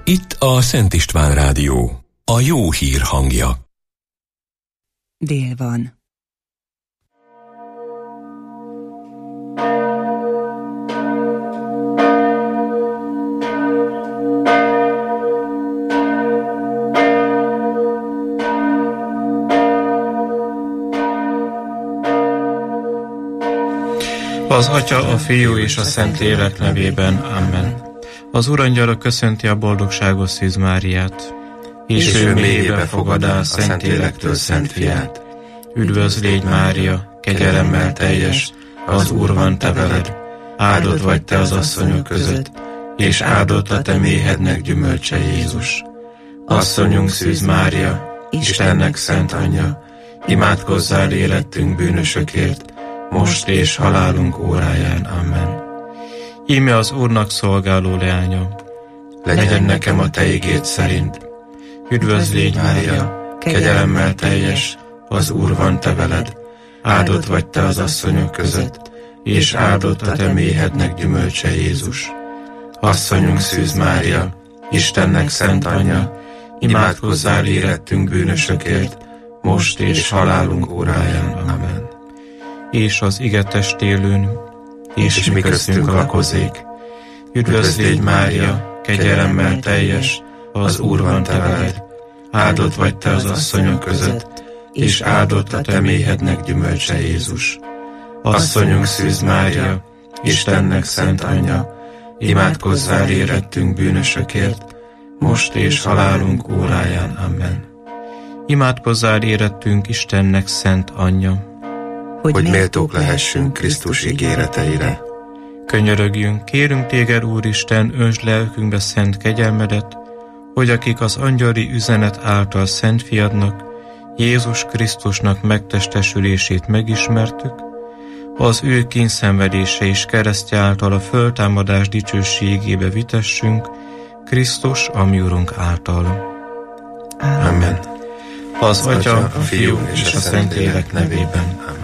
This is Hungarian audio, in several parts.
Itt a Szent István Rádió, a jó hír hangja. Dél van. Az Atya, a Fiú és a Szentlélek nevében. Amen. Az Urangyala köszönti a boldogságos Szűz Máriát, és ő mélyébe fogadá a Szentlélektől Szent Fiát. Üdvözl légy, Mária, kegyelemmel teljes, az Úr van te veled, áldott vagy te az asszonyok között, és áldott a te méhednek gyümölcse Jézus. Asszonyunk Szűz Mária, Istennek szent anyja, imádkozzál érettünk bűnösökért, most és halálunk óráján. Amen. Íme az Úrnak szolgáló leánya, legyen nekem a te igéd szerint. Üdvözl légy, Mária, kegyelemmel teljes, az Úr van te veled, áldott vagy te az asszonyok között, és áldott a te méhednek gyümölcse Jézus. Asszonyunk Szűz Mária, Istennek szent anyja, imádkozzál érettünk bűnösökért, most és halálunk óráján. Amen. És az ige testélőn, és mi köztünk lakozik. Üdvözl légy, Mária, kegyelemmel teljes, az Úr van te veled, áldott vagy te az asszonyok között, és áldott a te méhednek gyümölcse Jézus. Asszonyunk Szűz Mária, Istennek szent anyja, imádkozzál érettünk bűnösökért, most és halálunk óráján. Amen. Imádkozzál érettünk Istennek szent anyja, hogy méltók lehessünk Krisztus ígéreteire. Könyörögjünk, kérünk téged, Úristen, öntsd lelkünkbe szent kegyelmedet, hogy akik az angyali üzenet által Szent Fiadnak, Jézus Krisztusnak megtestesülését megismertük, az ő kínszenvedése és keresztje által a föltámadás dicsőségébe vitessünk, Krisztus, a mi Urunk által. Amen. Az Atya, a Fiú és a Szentlélek nevében. Amen.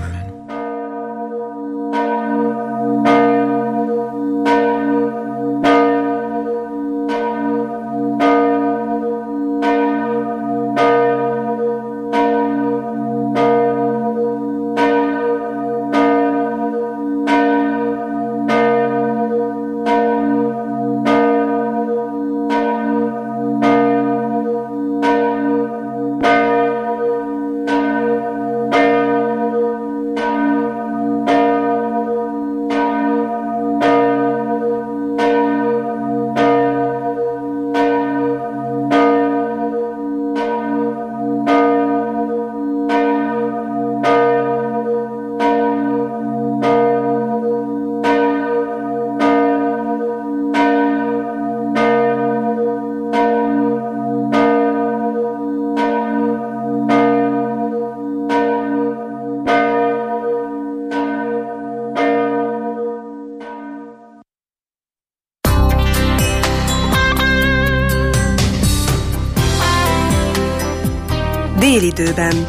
Délidőben.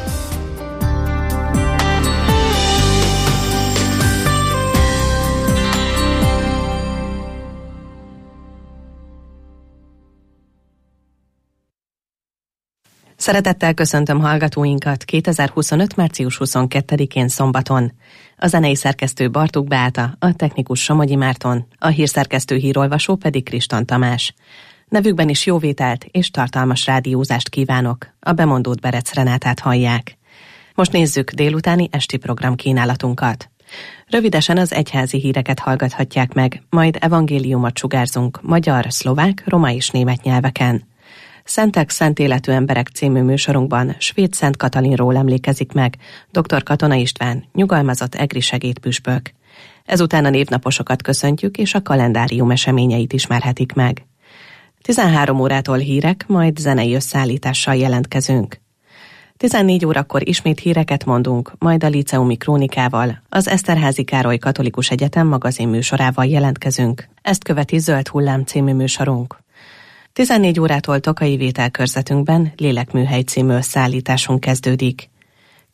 Szeretettel köszöntöm hallgatóinkat 2025. március 22-én szombaton. A zenei szerkesztő Bartók Beáta, a technikus Somogyi Márton, a hírszerkesztő hírolvasó pedig Kriston Tamás. Nevükben is jóvételt és tartalmas rádiózást kívánok. A bemondót Berec Renátát hallják. Most nézzük délutáni esti programkínálatunkat. Rövidesen az egyházi híreket hallgathatják meg, majd evangéliumot sugárzunk magyar, szlovák, roma és német nyelveken. Szentek, szent életű emberek című műsorunkban Svéd Szent Katalinról emlékezik meg dr. Katona István, nyugalmazott egri segédpüspök. Ezután a névnaposokat köszöntjük, és a kalendárium eseményeit ismerhetik meg. 13 órától hírek, majd zenei összeállítással jelentkezünk. 14 órakor ismét híreket mondunk, majd a Líceumi Krónikával, az Eszterházy Károly Katolikus Egyetem magazin műsorával jelentkezünk. Ezt követi Zöld Hullám című műsorunk. 14 órától Tokai Vétel körzetünkben Lélekműhely című összeállításunk kezdődik.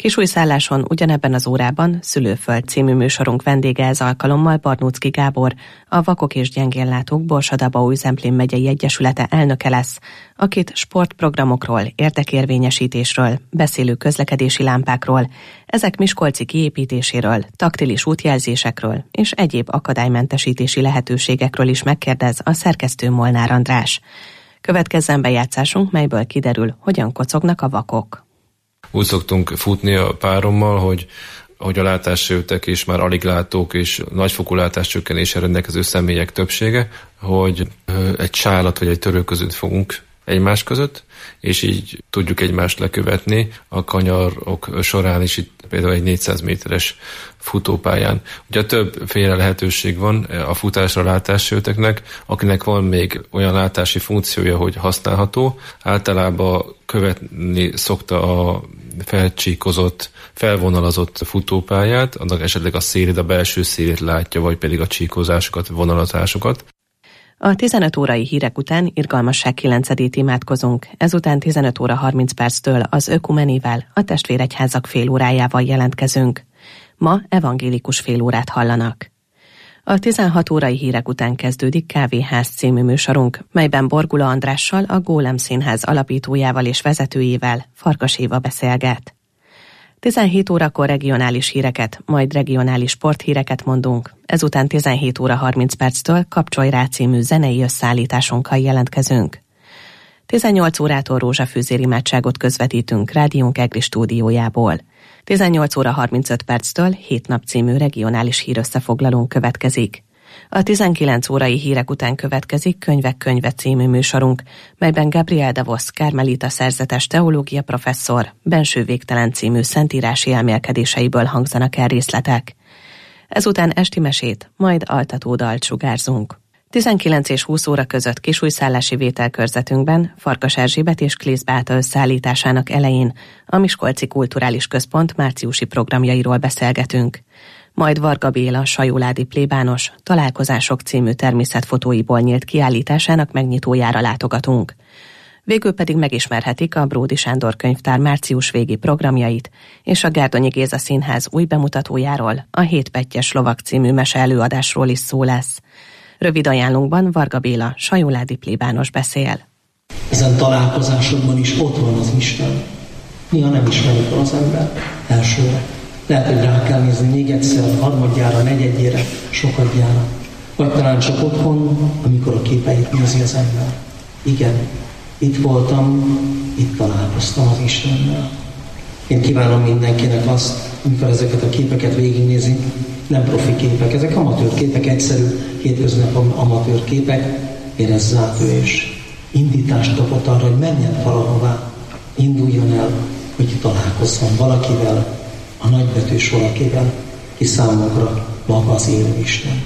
Kisújszálláson ugyanebben az órában Szülőföld című műsorunk vendége ez alkalommal Barnóczky Gábor, a Vakok és Gyengénlátók Borsod-Abaúj-Zemplén megyei egyesülete elnöke lesz, akit sportprogramokról, érdekérvényesítésről, beszélő közlekedési lámpákról, ezek miskolci kiépítéséről, taktilis útjelzésekről és egyéb akadálymentesítési lehetőségekről is megkérdez a szerkesztő Molnár András. Következzen bejátszásunk, melyből kiderül, hogyan kocognak a vakok. Úgy szoktunk futni a párommal, hogy a látássérültek és már alig látók és nagyfokú látáscsökkenéssel rendelkező személyek többsége, hogy egy sálat vagy egy törölközőt fogunk egymás között, és így tudjuk egymást lekövetni a kanyarok során is, itt például egy 400 méteres futópályán. Ugye többféle lehetőség van a futásra látássérülteknek, akinek van még olyan látási funkciója, hogy használható. Általában követni szokta a felcsíkozott, felvonalazott futópályát, annak esetleg a szélét, a belső szélét látja, vagy pedig a csíkozásokat, vonalazásokat. A 15 órai hírek után irgalmasság 9-ét imádkozunk, ezután 15 óra 30 perctől az Ökumenivel, a testvéregyházak félórájával jelentkezünk. Ma evangélikus félórát hallanak. A 16 órai hírek után kezdődik Kávéház című műsorunk, melyben Borgula Andrással, a Gólem Színház alapítójával és vezetőjével, Farkas Éva beszélget. 17 órakor regionális híreket, majd regionális sporthíreket mondunk, ezután 17 óra 30 perctől Kapcsolj rá című zenei összeállításunkkal jelentkezünk. 18 órától rózsafűzér imádságot közvetítünk rádiónk EGRI stúdiójából. 18 óra 35 perctől 7 nap című regionális hírösszefoglalónk következik. A 19 órai hírek után következik Könyvek könyve című műsorunk, melyben Gabriel de Vos karmelita szerzetes teológia professzor Benső végtelen című szentírási elmélkedéseiből hangzanak el részletek. Ezután esti mesét, majd altatódalt sugárzunk. 19 és 20 óra között kisújszállási vételkörzetünkben Farkas Erzsébet és Klész Beáta összeállításának elején a Miskolci Kulturális Központ márciusi programjairól beszélgetünk. Majd Varga Béla sajóládi plébános Találkozások című természetfotóiból nyílt kiállításának megnyitójára látogatunk. Végül pedig megismerhetik a Bródi Sándor könyvtár március végi programjait, és a Gárdonyi Géza Színház új bemutatójáról, a Hétpettyes lovak című mese előadásról is szó lesz. Rövid ajánlunkban Varga Béla sajóládi plébános beszél. Ezen találkozásokban is ott van az Isten. Néha nem ismerik fel az ember elsőre. Lehet, hogy rá kell nézni még egyszer, harmadjára, negyedjére, sokadjára. Vagy talán csak otthon, amikor a képeit nézi az ember. Igen, itt voltam, itt találkoztam az Istennel. Én kívánom mindenkinek azt, amikor ezeket a képeket végignézi, nem profi képek, ezek amatőr képek, egyszerű, hétköznapi amatőr képek, érezze át ő és indítást kapott arra, hogy menjen valahová, induljon el, hogy találkozzon valakivel, a nagybetűs valakivel, ki számunkra maga az élő Isten.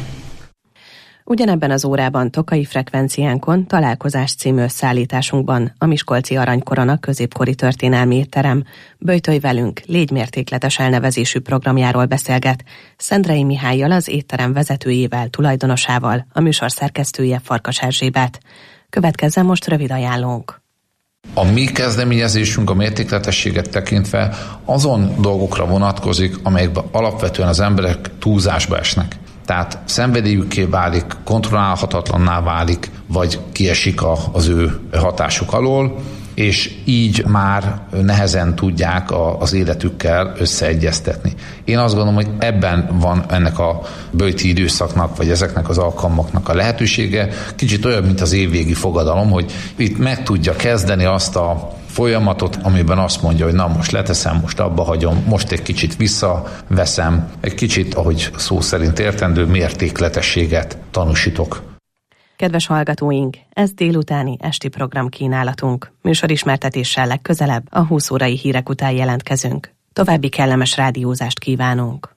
Ugyanebben az órában Tokai frekvenciánkon Találkozás című összeállításunkban a Miskolci Aranykorona középkori történelmi étterem Böjtölj velünk, légy mértékletes elnevezésű programjáról beszélget Szendrei Mihállyal, az étterem vezetőjével, tulajdonosával, a műsor szerkesztője Farkas Erzsébet. Következzen most rövid ajánlónk. A mi kezdeményezésünk a mértékletességet tekintve azon dolgokra vonatkozik, amelyekben alapvetően az emberek túlzásba esnek. Tehát szenvedélyükké válik, kontrollálhatatlanná válik, vagy kiesik az ő hatásuk alól, és így már nehezen tudják az életükkel összeegyeztetni. Én azt gondolom, hogy ebben van ennek a böjti időszaknak, vagy ezeknek az alkalmaknak a lehetősége. Kicsit olyan, mint az évvégi fogadalom, hogy itt meg tudja kezdeni azt a folyamatot, amiben azt mondja, hogy na most leteszem, most abba hagyom, most egy kicsit visszaveszem, egy kicsit, ahogy szó szerint értendő, mértékletességet tanúsítok. Kedves hallgatóink, ez délutáni esti program kínálatunk. Műsorismertetéssel legközelebb a 20 órai hírek után jelentkezünk. További kellemes rádiózást kívánunk!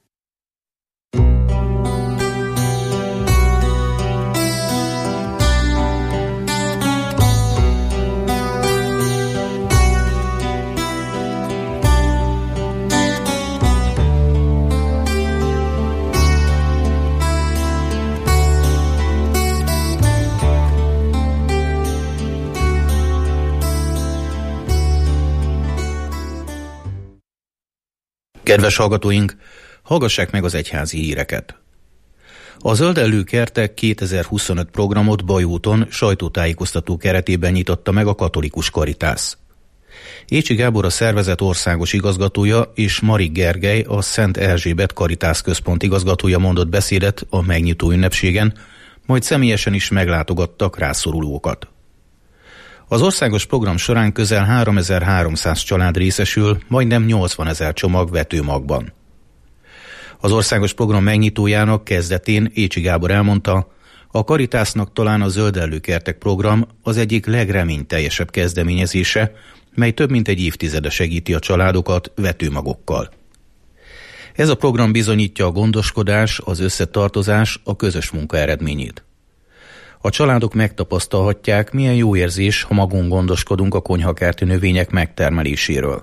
Kedves hallgatóink, hallgassák meg az egyházi híreket. A Zöldellő Kertek 2025 programot Bajóton sajtótájékoztató keretében nyitotta meg a Katolikus Karitász. Écsi Gábor a szervezet országos igazgatója és Marik Gergely a Szent Erzsébet Karitász Központ igazgatója mondott beszédet a megnyitó ünnepségen, majd személyesen is meglátogattak rászorulókat. Az országos program során közel 3300 család részesül, majdnem 80 000 csomag vetőmagban. Az országos program megnyitójának kezdetén Écsi Gábor elmondta, a Karitásznak talán a Zöldellő Kertek program az egyik legreményteljesebb kezdeményezése, mely több mint egy évtizede segíti a családokat vetőmagokkal. Ez a program bizonyítja a gondoskodás, az összetartozás, a közös munka eredményét. A családok megtapasztalhatják, milyen jó érzés, ha magunk gondoskodunk a konyhakerti növények megtermeléséről.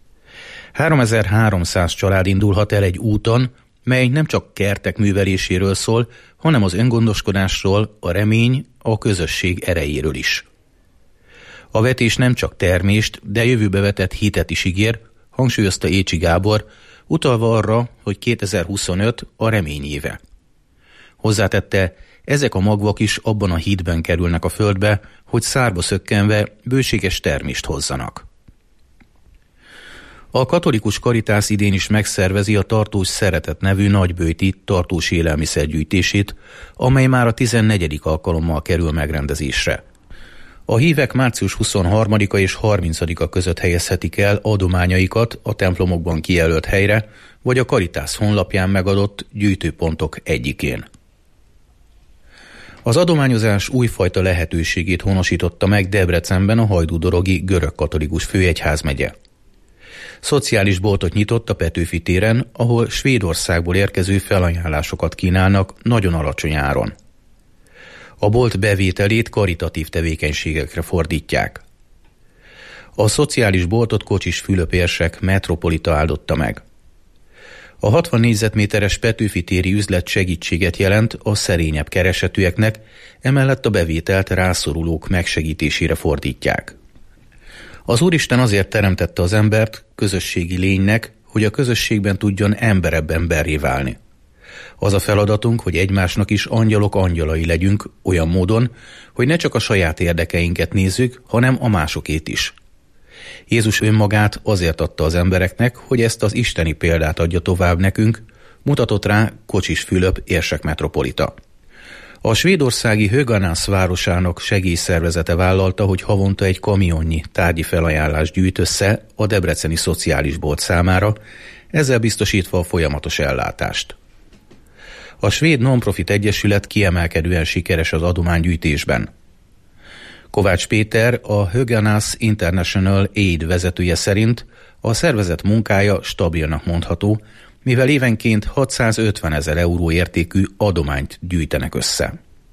3300 család indulhat el egy úton, mely nem csak kertek műveléséről szól, hanem az öngondoskodásról, a remény, a közösség erejéről is. A vetés nem csak termést, de jövőbe vetett hitet is ígér, hangsúlyozta Écsi Gábor, utalva arra, hogy 2025 a remény éve. Hozzátette, ezek a magvak is abban a hitben kerülnek a földbe, hogy szárba szökkenve bőséges termést hozzanak. A Katolikus Karitász idén is megszervezi a Tartós Szeretet nevű nagyböjti tartós élelmiszergyűjtését, amely már a 14. alkalommal kerül megrendezésre. A hívek március 23-a és 30-a között helyezhetik el adományaikat a templomokban kijelölt helyre, vagy a Karitász honlapján megadott gyűjtőpontok egyikén. Az adományozás újfajta lehetőségét honosította meg Debrecenben a hajdúdorogi görögkatolikus főegyházmegye. Szociális boltot nyitott a Petőfi téren, ahol Svédországból érkező felajánlásokat kínálnak nagyon alacsony áron. A bolt bevételét karitatív tevékenységekre fordítják. A szociális boltot Kocsis Fülöp érsek metropolita áldotta meg. A 60 négyzetméteres Petőfi téri üzlet segítséget jelent a szerényebb keresetűeknek, emellett a bevételt rászorulók megsegítésére fordítják. Az Úristen azért teremtette az embert közösségi lénynek, hogy a közösségben tudjon emberebb emberré válni. Az a feladatunk, hogy egymásnak is angyalok angyalai legyünk olyan módon, hogy ne csak a saját érdekeinket nézzük, hanem a másokét is. Jézus önmagát azért adta az embereknek, hogy ezt az isteni példát adja tovább nekünk, mutatott rá Kocsis Fülöp érsek metropolita. A svédországi Höganäs városának segélyszervezete vállalta, hogy havonta egy kamionnyi tárgyi felajánlást gyűjt össze a debreceni szociális bolt számára, ezzel biztosítva a folyamatos ellátást. A svéd non-profit egyesület kiemelkedően sikeres az adománygyűjtésben. Kovács Péter, a Höganäs International Aid vezetője szerint a szervezet munkája stabilnak mondható, mivel évenként 650 000 euró értékű adományt gyűjtenek össze.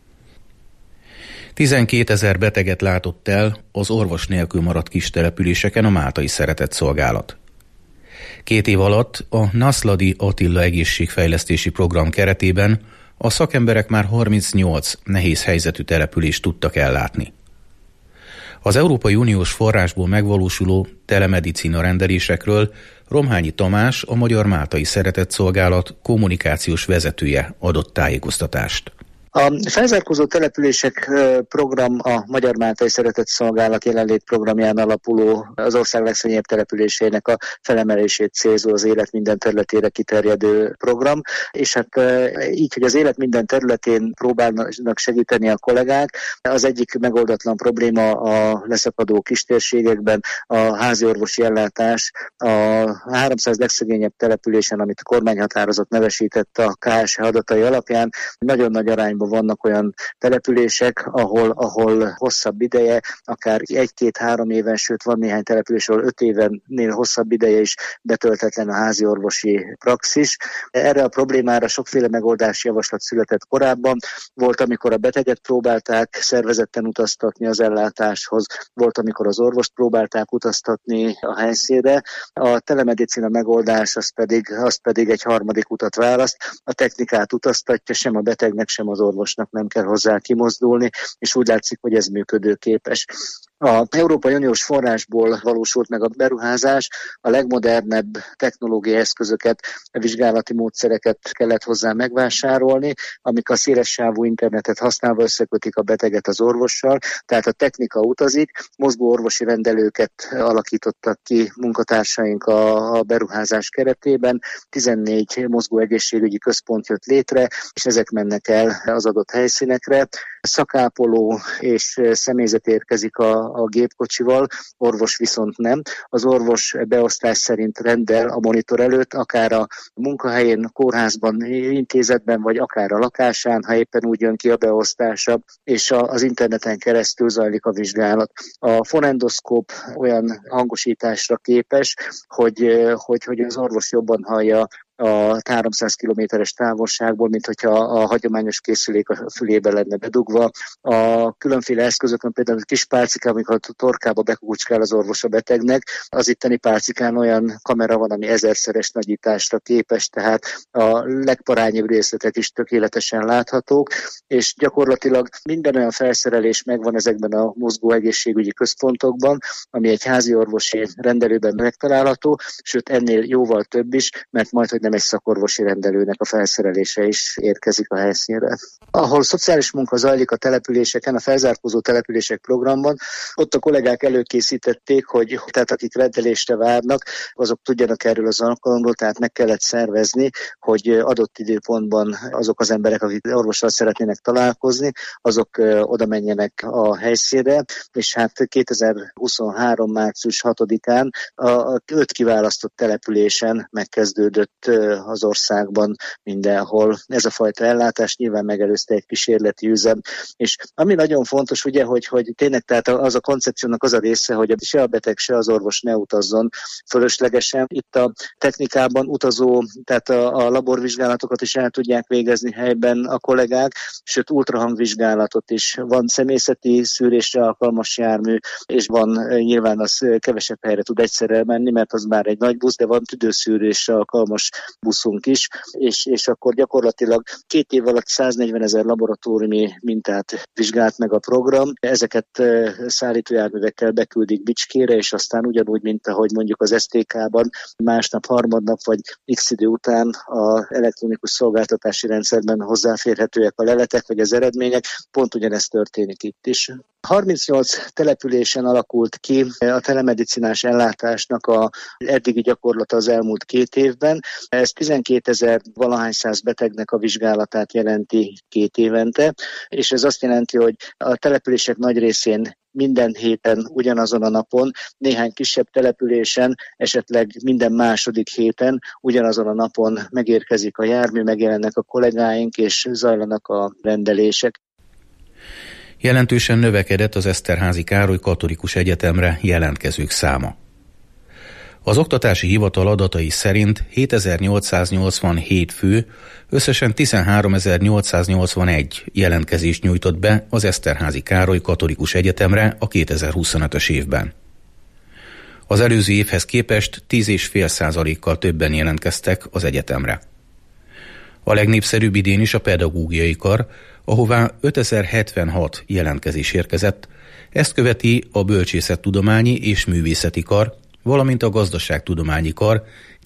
12 000 beteget látott el az orvos nélkül maradt kis településeken a Máltai Szeretett Szolgálat. 2 év alatt a Naszladi Attila egészségfejlesztési program keretében a szakemberek már 38 nehéz helyzetű települést tudtak ellátni. Az Európai Uniós forrásból megvalósuló telemedicina rendelésekről Romhányi Tamás, a Magyar Máltai Szeretett Szolgálat kommunikációs vezetője adott tájékoztatást. A felzárkózó települések program a Magyar Máltai Szeretett Szolgálat jelenlét programján alapuló, az ország legszegényebb településének a felemelését célzó, az élet minden területére kiterjedő program, és hát így, hogy az élet minden területén próbálnak segíteni a kollégák, az egyik megoldatlan probléma a leszakadó kistérségekben a háziorvosi ellátás. A 300 legszegényebb településen, amit a kormány határozott nevesített a KSH adatai alapján, nagyon nagy arányban vannak olyan települések, ahol hosszabb ideje, akár 1-2-3 éven, sőt van néhány település, ahol 5 évennél hosszabb ideje is betöltetlen a házi orvosi praxis. Erre a problémára sokféle megoldási javaslat született korábban. Volt, amikor a beteget próbálták szervezetten utaztatni az ellátáshoz, volt, amikor az orvost próbálták utaztatni a helyszínre. A telemedicina megoldás az pedig egy harmadik utat választ. A technikát utaztatja, sem a betegnek, sem az orvosnak nem kell hozzá kimozdulni, és úgy látszik, hogy ez működőképes. A Európai Uniós forrásból valósult meg a beruházás, a legmodernebb technológiai eszközöket, vizsgálati módszereket kellett hozzá megvásárolni, amik a szélessávú internetet használva összekötik a beteget az orvossal, tehát a technika utazik, mozgó orvosi rendelőket alakítottak ki munkatársaink a beruházás keretében, 14 mozgó egészségügyi központ jött létre, és ezek mennek el az adott helyszínekre. Szakápoló és személyzet érkezik a gépkocsival, orvos viszont nem. Az orvos beosztás szerint rendel a monitor előtt, akár a munkahelyén, kórházban, intézetben, vagy akár a lakásán, ha éppen úgy jön ki a beosztása, és az interneten keresztül zajlik a vizsgálat. A fonendoszkóp olyan hangosításra képes, hogy az orvos jobban hallja a 300 kilométeres távolságból, mint hogyha a hagyományos készülék a fülébe lenne bedugva. A különféle eszközökön például a kis pálcikán, amikor a torkába bekukucskál az orvos a betegnek, az itteni pálcikán olyan kamera van, ami 1000-szeres nagyításra képes, tehát a legparányibb részletek is tökéletesen láthatók, és gyakorlatilag minden olyan felszerelés megvan ezekben a mozgó egészségügyi központokban, ami egy házi orvosi rendelőben megtalálható, sőt ennél jóval több is, mert majd, hogy nem egy szakorvosi rendelőnek a felszerelése is érkezik a helyszínre. Ahol szociális munka zajlik a településeken, a felzárkózó települések programban, ott a kollégák előkészítették, hogy tehát akik rendelésre várnak, azok tudjanak erről az alkalomról, tehát meg kellett szervezni, hogy adott időpontban azok az emberek, akik orvossal szeretnének találkozni, azok oda menjenek a helyszínre, és hát 2023. március 6-án a 5 kiválasztott településen megkezdődött az országban mindenhol. Ez a fajta ellátás nyilván megelőzte egy kísérleti üzem. És ami nagyon fontos, ugye, hogy tényleg tehát az a koncepciónak az a része, hogy se a beteg, se az orvos ne utazzon fölöslegesen. Itt a technikában utazó, tehát a laborvizsgálatokat is el tudják végezni helyben a kollégák, sőt ultrahangvizsgálatot is. Van személyzeti szűrésre alkalmas jármű, és van nyilván az kevesebb helyre tud egyszerre menni, mert az már egy nagy busz, de van tüdőszűrésre alkalmas buszunk is, és akkor gyakorlatilag 2 év alatt 140 000 laboratóriumi mintát vizsgált meg a program. Ezeket szállítójárművekkel beküldik Bicskére, és aztán ugyanúgy, mint ahogy mondjuk az STK-ban másnap, harmadnap vagy x idő után az elektronikus szolgáltatási rendszerben hozzáférhetőek a leletek vagy az eredmények, pont ugyanezt történik itt is. 38 településen alakult ki a telemedicinás ellátásnak a eddigi gyakorlata az elmúlt 2 évben. Ez 12 000 valahány száz betegnek a vizsgálatát jelenti 2 évente, és ez azt jelenti, hogy a települések nagy részén minden héten ugyanazon a napon, néhány kisebb településen, esetleg minden második héten ugyanazon a napon megérkezik a jármű, megjelennek a kollégáink, és zajlanak a rendelések. Jelentősen növekedett az Eszterházy Károly Katolikus Egyetemre jelentkezők száma. Az Oktatási Hivatal adatai szerint 7887 fő, összesen 13881 jelentkezést nyújtott be az Eszterházy Károly Katolikus Egyetemre a 2025-ös évben. Az előző évhez képest 10,5%-kal többen jelentkeztek az egyetemre. A legnépszerűbb idén is a pedagógiai kar, ahová 5076 jelentkezés érkezett, ezt követi a bölcsészettudományi és művészeti kar, valamint a gazdaságtudományi kar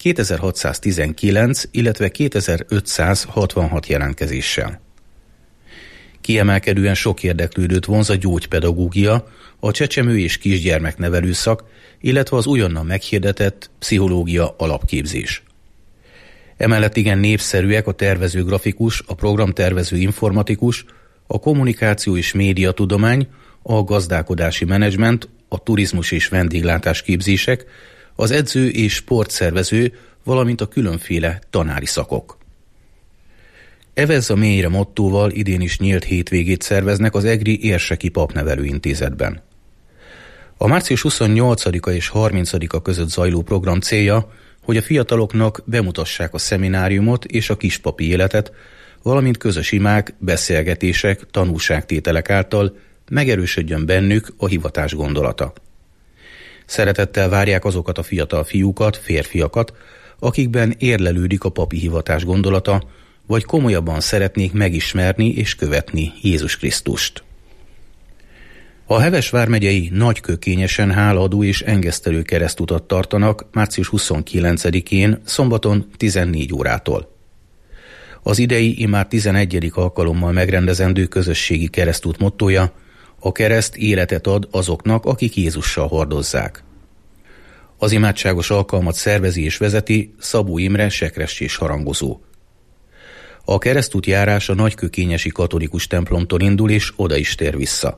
2619, illetve 2566 jelentkezéssel. Kiemelkedően sok érdeklődőt vonz a gyógypedagógia, a csecsemő és kisgyermeknevelő szak, illetve az újonnan meghirdetett pszichológia alapképzés. Emellett igen népszerűek a tervező grafikus, a programtervező informatikus, a kommunikáció és médiatudomány, a gazdálkodási menedzsment, a turizmus és vendéglátás képzések, az edző és sportszervező, valamint a különféle tanári szakok. Evezz a mélyre mottóval idén is nyílt hétvégét szerveznek az egri Érseki Papnevelő Intézetben. A március 28-a és 30-a között zajló program célja, hogy a fiataloknak bemutassák a szemináriumot és a kispapi életet, valamint közös imák, beszélgetések, tanúságtételek által megerősödjön bennük a hivatás gondolata. Szeretettel várják azokat a fiatal fiúkat, férfiakat, akikben érlelődik a papi hivatás gondolata, vagy komolyabban szeretnék megismerni és követni Jézus Krisztust. A Heves vármegyei Nagykökényesen hálaadó és engesztelő keresztutat tartanak március 29-én szombaton 14 órától. Az idei immár 11. alkalommal megrendezendő közösségi keresztút mottója: a kereszt életet ad azoknak, akik Jézussal hordozzák. Az imádságos alkalmat szervezi és vezeti Szabó Imre sekrescsés harangozó. A keresztút járás a nagykökényesi katolikus templomtól indul és oda is tér vissza.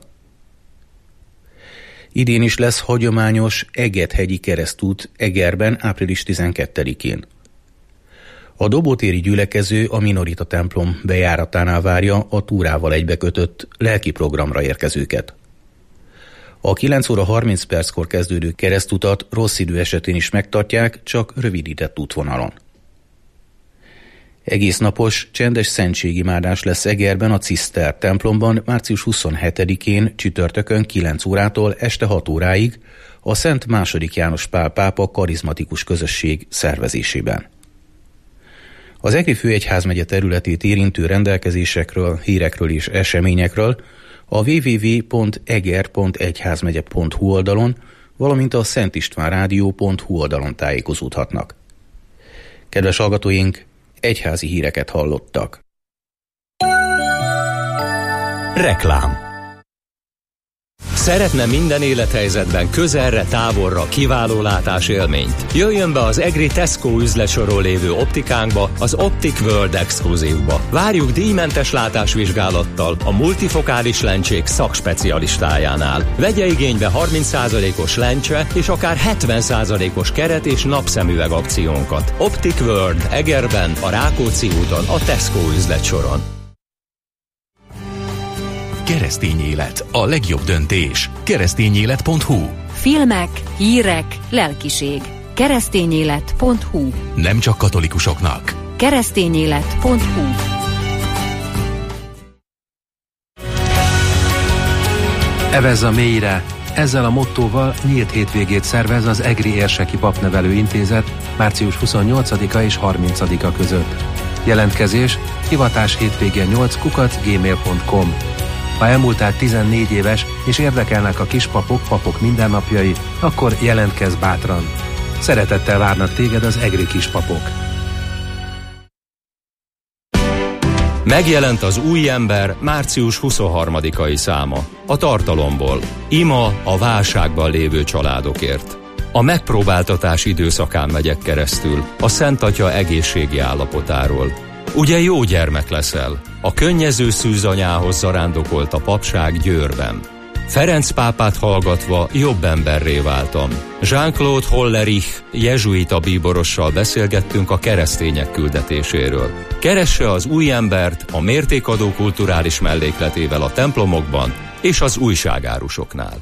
Idén is lesz hagyományos Egethegyi keresztút Egerben április 12-én. A dobótéri gyülekező a Minorita templom bejáratánál várja a túrával egybekötött lelki programra érkezőket. A 9 óra 30 perckor kezdődő keresztutat rossz idő esetén is megtartják, csak rövidített útvonalon. Egész napos, csendes szentségimádás lesz Egerben a Ciszter templomban március 27-én csütörtökön 9 órától este 6 óráig a Szent II. János Pál pápa karizmatikus közösség szervezésében. Az Egri főegyházmegye területét érintő rendelkezésekről, hírekről és eseményekről a www.eger.egyházmegye.hu oldalon, valamint a szentistvánradio.hu oldalon tájékozódhatnak. Kedves hallgatóink, egyházi híreket hallottak. Reklám. Szeretne minden élethelyzetben közelre, távolra kiváló látásélményt? Jöjjön be az Egri Tesco üzletsoron lévő optikánkba, az Optic World Exclusive-ba. Várjuk díjmentes látásvizsgálattal a multifokális lencsék szakspecialistájánál. Vegye igénybe 30%-os lencse és akár 70%-os keret és napszemüveg akciónkat. Optic World Egerben, a Rákóczi úton, a Tesco üzletsoron. Keresztény élet, a legjobb döntés. Keresztényélet.hu. Filmek, hírek, lelkiség. Keresztényélet.hu. Nem csak katolikusoknak. Keresztényélet.hu. Evezz a mélyre! Ezzel a mottóval nyílt hétvégét szervez az Egri Érseki Papnevelő Intézet március 28-a és 30-a között. Jelentkezés hivatás hétvége 8@gmail.com. Ha elmúltál 14 éves és érdekelnek a kispapok, papok mindennapjai, akkor jelentkezz bátran. Szeretettel várnak téged az egri kispapok. Megjelent az Új ember március 23-ai száma. A tartalomból. Ima a válságban lévő családokért. A megpróbáltatás időszakán megyek keresztül, a Szent Atya egészségi állapotáról. Ugye jó gyermek leszel? A könnyező szűzanyához zarándokolt a papság Győrben. Ferenc pápát hallgatva jobb emberré váltam. Jean-Claude Hollerich jezsuita bíborossal beszélgettünk a keresztények küldetéséről. Keresse az Új embert a mértékadó kulturális mellékletével a templomokban és az újságárusoknál.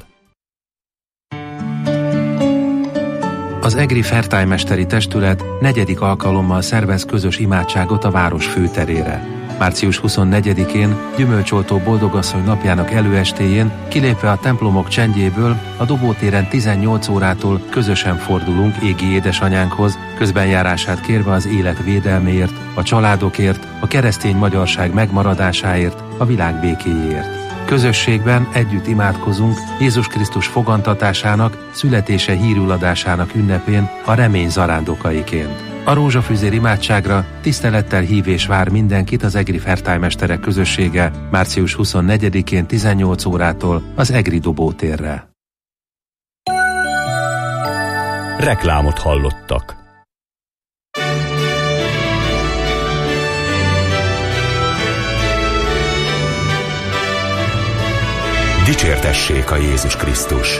Az Egri Fertájmesteri Testület 4. alkalommal szervez közös imádságot a város főterére. Március 24-én Gyümölcsoltó Boldogasszony napjának előestéjén, kilépve a templomok csendjéből, a Dobótéren 18 órától közösen fordulunk égi édesanyánkhoz, közbenjárását kérve az élet védelméért, a családokért, a keresztény magyarság megmaradásáért, a világ békéjéért. Közösségben együtt imádkozunk Jézus Krisztus fogantatásának, születése hírüladásának ünnepén a remény zarándokaiként. A rózsafüzér imádságra tisztelettel hív és vár mindenkit az Egri Fertájmesterek közössége március 24-én 18 órától az Egri Dobótérre. Reklámot hallottak. Dicsértessék a Jézus Krisztus!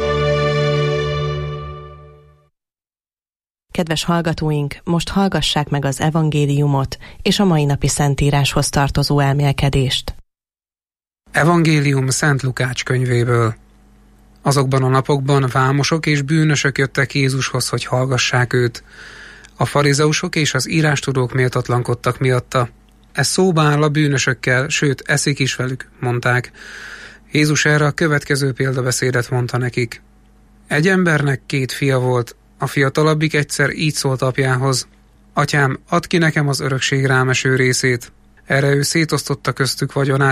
Kedves hallgatóink, most hallgassák meg az evangéliumot és a mai napi szentíráshoz tartozó elmélkedést. Evangélium Szent Lukács könyvéből. Azokban a napokban vámosok és bűnösök jöttek Jézushoz, hogy hallgassák őt. A farizeusok és az írástudók méltatlankodtak miatta. Ez szóba áll a bűnösökkel, sőt, eszik is velük, mondták. Jézus erre a következő példabeszédet mondta nekik. Egy embernek 2 fia volt, a fiatalabbik egyszer így szólt apjához: Atyám, add ki nekem az örökség rám eső részét. Erre ő szétosztotta köztük vagyonát,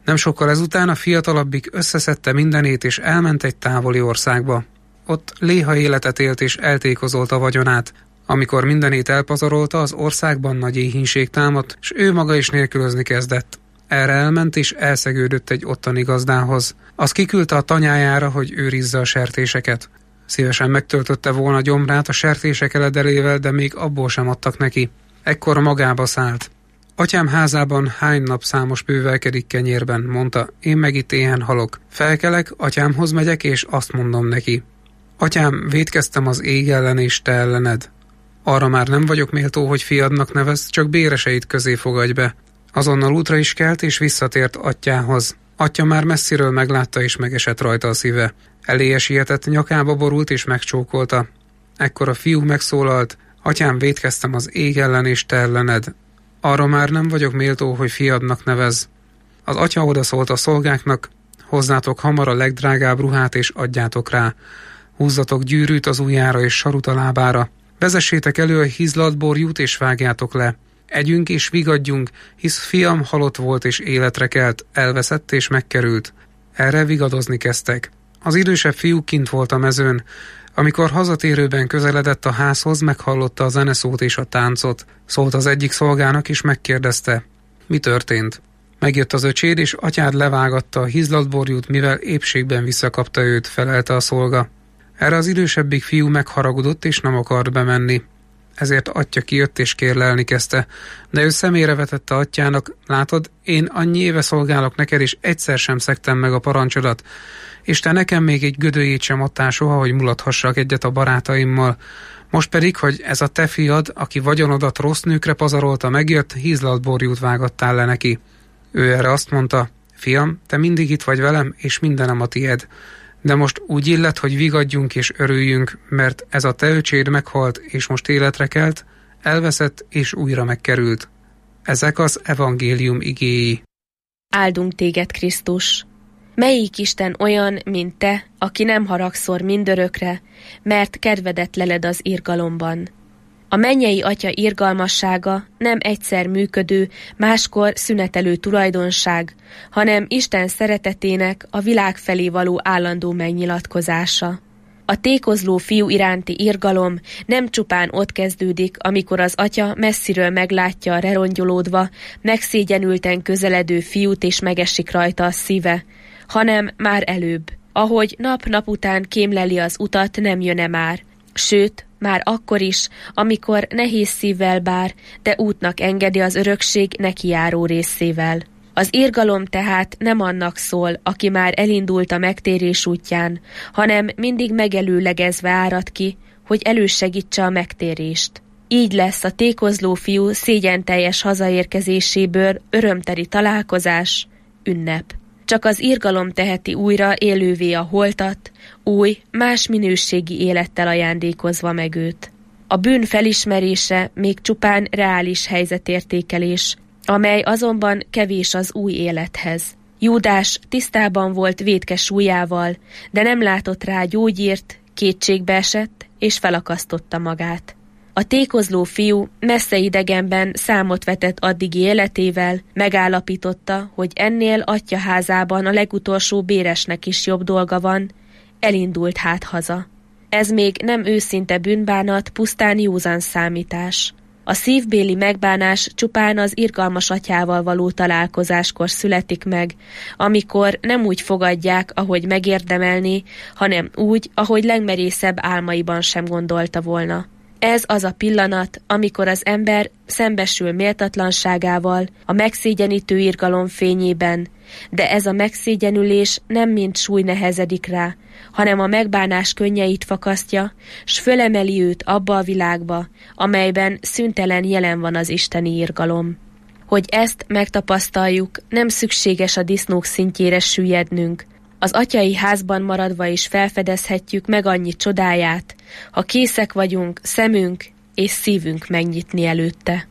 Nem sokkal ezután a fiatalabbik összeszedte mindenét és elment egy távoli országba. Ott léha életet élt és eltékozolta vagyonát. Amikor mindenét elpazarolta, az országban nagy éhínség támadt, és ő maga is nélkülözni kezdett. Erre elment és elszegődött egy ottani gazdához. Az kiküldte a tanyájára, hogy őrizze a sertéseket. Szívesen megtöltötte volna gyomrát a sertések eledelével, de még abból sem adtak neki. Ekkor magába szállt. Atyám házában hány nap számos bővelkedik kenyérben, mondta, én meg itt éhen halok. Felkelek, atyámhoz megyek, és azt mondom neki. Atyám, vétkeztem az ég ellen és te ellened. Arra már nem vagyok méltó, hogy fiadnak nevezd, csak béreseid közé fogadj be. Azonnal útra is kelt, és visszatért atyához. Atya már messziről meglátta, és megesett rajta a szíve. Eléje sietett, nyakába borult, és megcsókolta. Ekkor a fiú megszólalt, atyám, vétkeztem az ég ellen, és te ellened. Arra már nem vagyok méltó, hogy fiadnak nevez. Az atya odaszólt a szolgáknak, hozzátok hamar a legdrágább ruhát, és adjátok rá. Húzzatok gyűrűt az ujjára, és sarut a lábára. Vezessétek elő a hízlalt borjút, és vágjátok le. Együnk és vigadjunk, hisz fiam halott volt, és életre kelt, elveszett és megkerült. Erre vigadozni kezdtek. Az idősebb fiú kint volt a mezőn. Amikor hazatérőben közeledett a házhoz, meghallotta a zeneszót és a táncot. Szólt az egyik szolgának, és megkérdezte, mi történt. Megjött az öcséd, és atyád levágatta a hízlatborjút, mivel épségben visszakapta őt, felelte a szolga. Erre az idősebbik fiú megharagudott, és nem akart bemenni. Ezért atya kijött és kérlelni kezdte, de ő szemére vetette atyának, látod, én annyi éve szolgálok neked, és egyszer sem szegtem meg a parancsodat, és te nekem még egy gödöjét sem adtál soha, hogy mulathassak egyet a barátaimmal. Most pedig, hogy ez a te fiad, aki vagyonodat rossz nőkre pazarolta, megjött, hízlatborjút vágattál le neki. Ő erre azt mondta, fiam, te mindig itt vagy velem, és mindenem a tied. De most úgy illet, hogy vigadjunk és örüljünk, mert ez a te öcséd meghalt, és most életre kelt, elveszett és újra megkerült. Ezek az evangélium igéi. Áldunk téged, Krisztus! Melyik Isten olyan, mint te, aki nem haragszol mindörökre, mert kedvedet leled az irgalomban? A mennyei Atya irgalmassága nem egyszer működő, máskor szünetelő tulajdonság, hanem Isten szeretetének a világ felé való állandó megnyilatkozása. A tékozló fiú iránti irgalom nem csupán ott kezdődik, amikor az atya messziről meglátja a rerongyolódva, megszégyenülten közeledő fiút és megesik rajta a szíve, hanem már előbb, ahogy nap-nap után kémleli az utat, nem jön-e már, sőt, már akkor is, amikor nehéz szívvel bár, de útnak engedi az örökség nekijáró részével. Az irgalom tehát nem annak szól, aki már elindult a megtérés útján, hanem mindig megelőlegezve árad ki, hogy elősegítse a megtérést. Így lesz a tékozló fiú szégyenteljes hazaérkezéséből örömteli találkozás, ünnep. Csak az irgalom teheti újra élővé a holtat, új, más minőségi élettel ajándékozva meg őt. A bűn felismerése még csupán reális helyzetértékelés, amely azonban kevés az új élethez. Júdás tisztában volt vétke súlyával, de nem látott rá gyógyírt, kétségbe esett és felakasztotta magát. A tékozló fiú messze idegenben számot vetett addigi életével, megállapította, hogy ennél atya házában a legutolsó béresnek is jobb dolga van, elindult hát haza. Ez még nem őszinte bűnbánat, pusztán józan számítás. A szívbéli megbánás csupán az irgalmas atyával való találkozáskor születik meg, amikor nem úgy fogadják, ahogy megérdemelné, hanem úgy, ahogy legmerészebb álmaiban sem gondolta volna. Ez az a pillanat, amikor az ember szembesül méltatlanságával, a megszégyenítő irgalom fényében, de ez a megszégyenülés nem mint súly nehezedik rá, hanem a megbánás könnyeit fakasztja, s fölemeli őt abba a világba, amelyben szüntelen jelen van az isteni irgalom. Hogy ezt megtapasztaljuk, nem szükséges a disznók szintjére süllyednünk. Az atyai házban maradva is felfedezhetjük meg annyi csodáját, ha készek vagyunk szemünk és szívünk megnyitni előtte.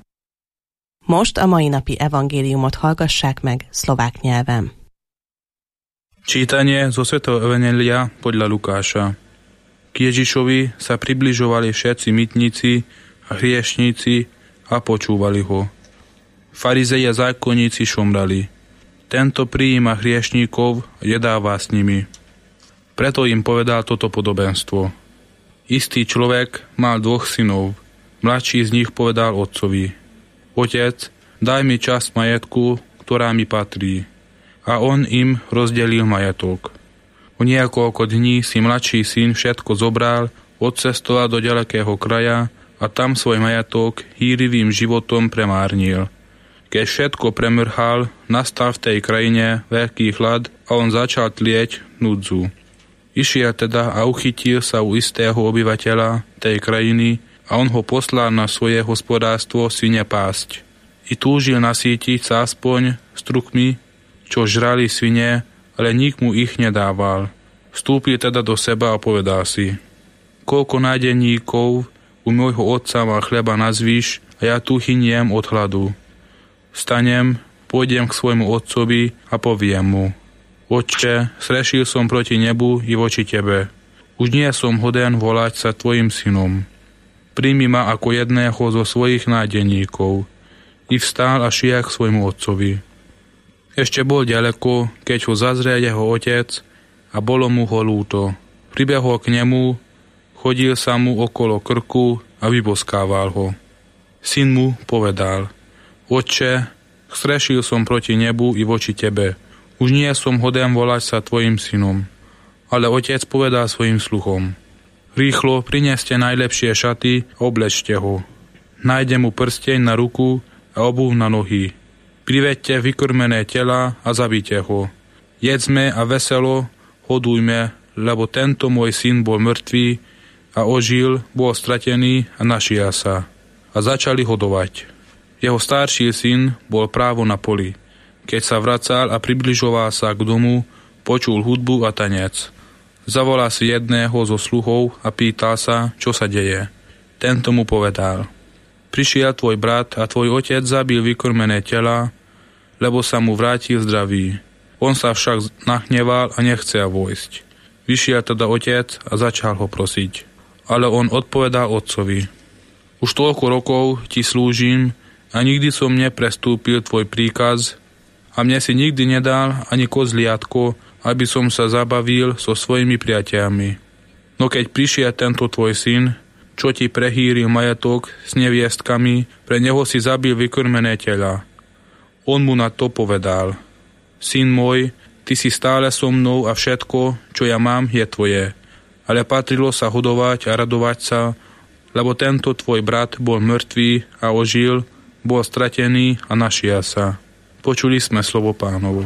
Most a mai napi evangéliumot hallgassák meg szlovák nyelven. Čítanie zo Svätého Evanjelia podľa Lukáša. K Ježišovi sa približovali všetci mytníci a hriešníci a počúvali ho. Farizei a zákonníci šomrali. Tento prijíma hriešníkov a jedáva s nimi. Preto im povedal toto podobenstvo. Istý človek mal 2 synov. Mladší z nich povedal otcovi: Otec, daj mi časť majetku, ktorá mi patrí. A on im rozdelil majetok. O niekoľko dní si mladší syn všetko zobral, odcestoval do ďalekého kraja a tam svoj majetok hýrivým životom premárnil. Keď všetko premrhal, nastal v tej krajine veľký hlad a on začal tlieť núdzu. Išiel teda a uchytil sa u istého obyvateľa tej krajiny a on ho poslal na svoje hospodárstvo svine pásť. I túžil nasýtiť sa aspoň strukmi, čo žrali svine, ale nik mu ich nedával. Vstúpil teda do seba a povedal si: Koľko nádeníkov u môjho otca má chleba nazvíš a ja tu chyniem od hladu. Vstanem, pôjdem k svojmu otcovi a poviem mu: Otče, zrešil som proti nebu i voči tebe. Už nie som hoden volať sa tvojim synom. Príjmi ma ako jedného zo svojich nádeníkov. I vstál a šiel k svojmu otcovi. Ešte bol ďaleko, keď ho zazrel jeho otec a bolo mu ho ľúto. Pribehol k nemu, chodil sa mu okolo krku a vyboskával ho. Syn mu povedal: Otče, zrešil som proti nebu i voči tebe. Už nie som hoden volať sa tvojim synom. Ale otec povedal svojim sluhom: Rýchlo prineste najlepšie šaty a oblečte ho. Nájde mu prsteň na ruku a obuv na nohy. Privedte vykrmené tela a zabite ho. Jedzme a veselo hodujme, lebo tento môj syn bol mŕtvý a ožil, bol stratený a našiel sa. A začali hodovať. Jeho starší syn bol právo na poli. Keď sa vracal a približoval sa k domu, počul hudbu a tanec. Zavolal si jedného zo sluhov a pýtal sa, čo sa deje. Tento mu povedal: Prišiel tvoj brat a tvoj otec zabil vykrmené tela, lebo sa mu vrátil zdravý. On sa však nahneval a nechcel vojsť. Vyšiel teda otec a začal ho prosiť. Ale on odpovedal otcovi: Už toľko rokov ti slúžim a nikdy som neprestúpil tvoj príkaz a mne si nikdy nedal ani kozliatko, aby som sa zabavil so svojimi priateľmi. No keď prišiel tento tvoj syn, čo ti prehýril majetok s neviestkami, pre neho si zabil vykrmené tela. On mu na to povedal: Syn môj, ty si stále so mnou a všetko, čo ja mám, je tvoje. Ale patrilo sa hodovať a radovať sa, lebo tento tvoj brat bol mŕtvý a ožil, bol stratený a našiel sa. Počuli sme slovo Pánovo.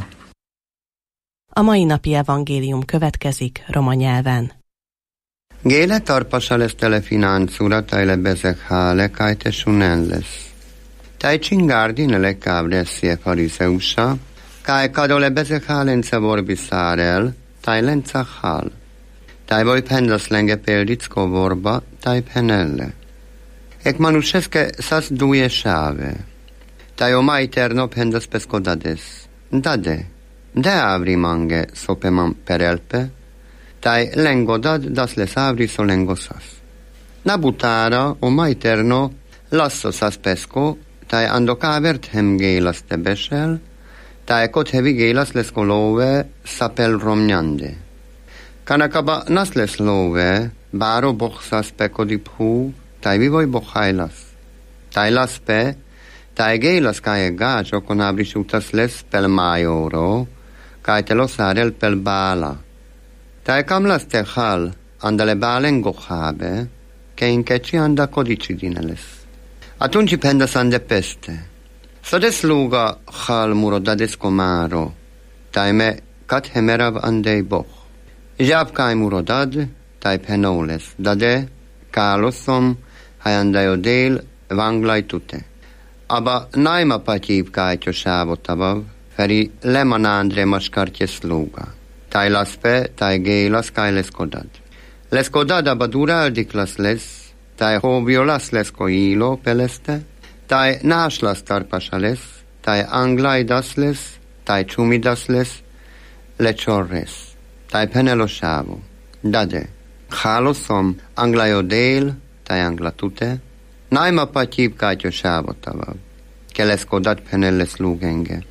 A mai napi evangélium következik roma nyelven. Géle tarpasa lesz tele finanzura, tajle bezek hále, kajte sunelles. Tai cingardine le cavressie fariseusa, kai cadole bezek hálence vorbisárel, tai lenca hál. Tai voi pendas lenge peldicko vorba, tai penelle. Ek manušeske sas duje šave. Tai o maiterno pendas pesko dades. Dade. De avri mange sopemam perelpe. Tai lengo dad das les avri so lengo sas. Na butara o maiterno lasso sas pesko, tai ando cavert hem gelas te besel, tai kot hevi gelas les kolove sapel romnjande. Kanakaba nas les love, baro boxas peko diphu, tai vivoi bochailas. Tai las pe, tai gelas kai gajo con abrisutas les pel maioro, kai te lo sarel pel bala. Tai kam las te hal, andale balen gochabe, che in keci anda codicidinales. Atunci pendas ande peste. Sodes luga hal muro dades komaro, tai me kat hemerav andei boch. Jab kai muro dad, tai penoles, dade, kalosom, hajandajo del, vanglaj tute. Aba najma patjib kajtjo sávotavav, feri lemanandre maskartje sluga. Tai laspe, tai gélas kai leskodad. Leskodad aba duraldik las les, tai hobiolas lesko ilo peleste, tai náslas tarpasa les, tai anglaidas les, tai chumidas les, lechorres. Tai penelo savo. Dade. Halosom anglajo del, tai anglatute. Najma patjib kajtjo sávotavav. Keleszkodat penelles lugenge.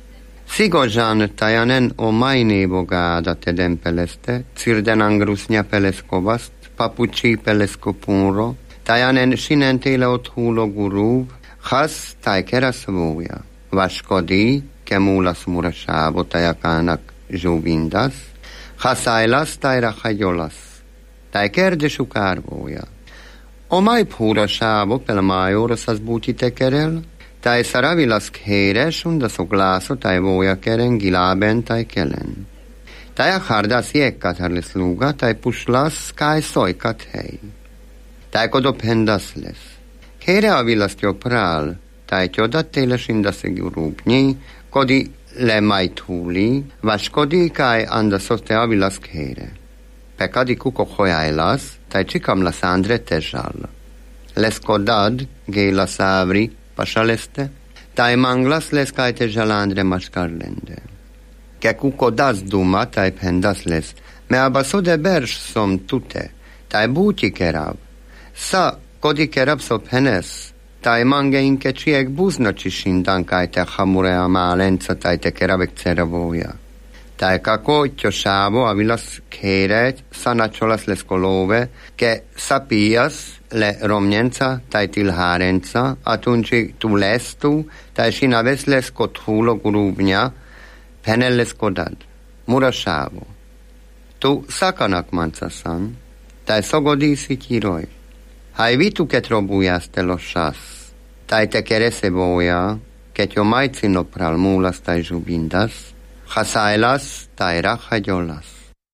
Sigožan tajanen o majné bogáda teden peleste, cirdenan grusnya peleskobast, papucsi peleskopunro, tajanen sinentéle othúlo gurúv, hasz tajkeraszvója, vaskodi, kemulas murasávo tajakának zsóvindasz, haszájlasz tajra hagyolasz, tajkerdesukárvója. O majphúrasávo pelmájórasz az bútitekerel, taj saravilask héres, undaszok lászó tajvója keren gilában tajkelen. Taj hardas jekkat harleszlúga, taj puslasz kaj szojkat hely. Taj kodop hendas lesz. Kére a vilasztjo prál, taj tjodat téles indaszeg urúbnyi, kodi le majthúli, vas kodi kaj andaszote a vilaszk here. Pekadi kukok hojájlasz, taj csikam la szándre tezsal. Les kodad, géla szávri, pasaleste, taj manglas les kaj tezsalandre maskarlende. Ke kukodas duma, taj pendas les, me abasode berš som tute, taj búti kerav. Sa kodi kerav so penes, taj mange inke čiek buznači šindan kaj te hamurea málenca, taj te keravek ceravója. Tai kako tiosávo avilas kéret sanacsolas les kolove, ke sapias le romnenca tai tilhárenca, atunci tu lestu, tai sinaves les kothulo gurúvnya, penel les kodad. Murasávo. Tu szakanak mancasan, tai szogodísi kiroj. Hai vitu ket robújász te lossas, tai te keresevója, ket jo majcinopral múlas tai zsubindas, haszájlasz, tajra hagyolasz.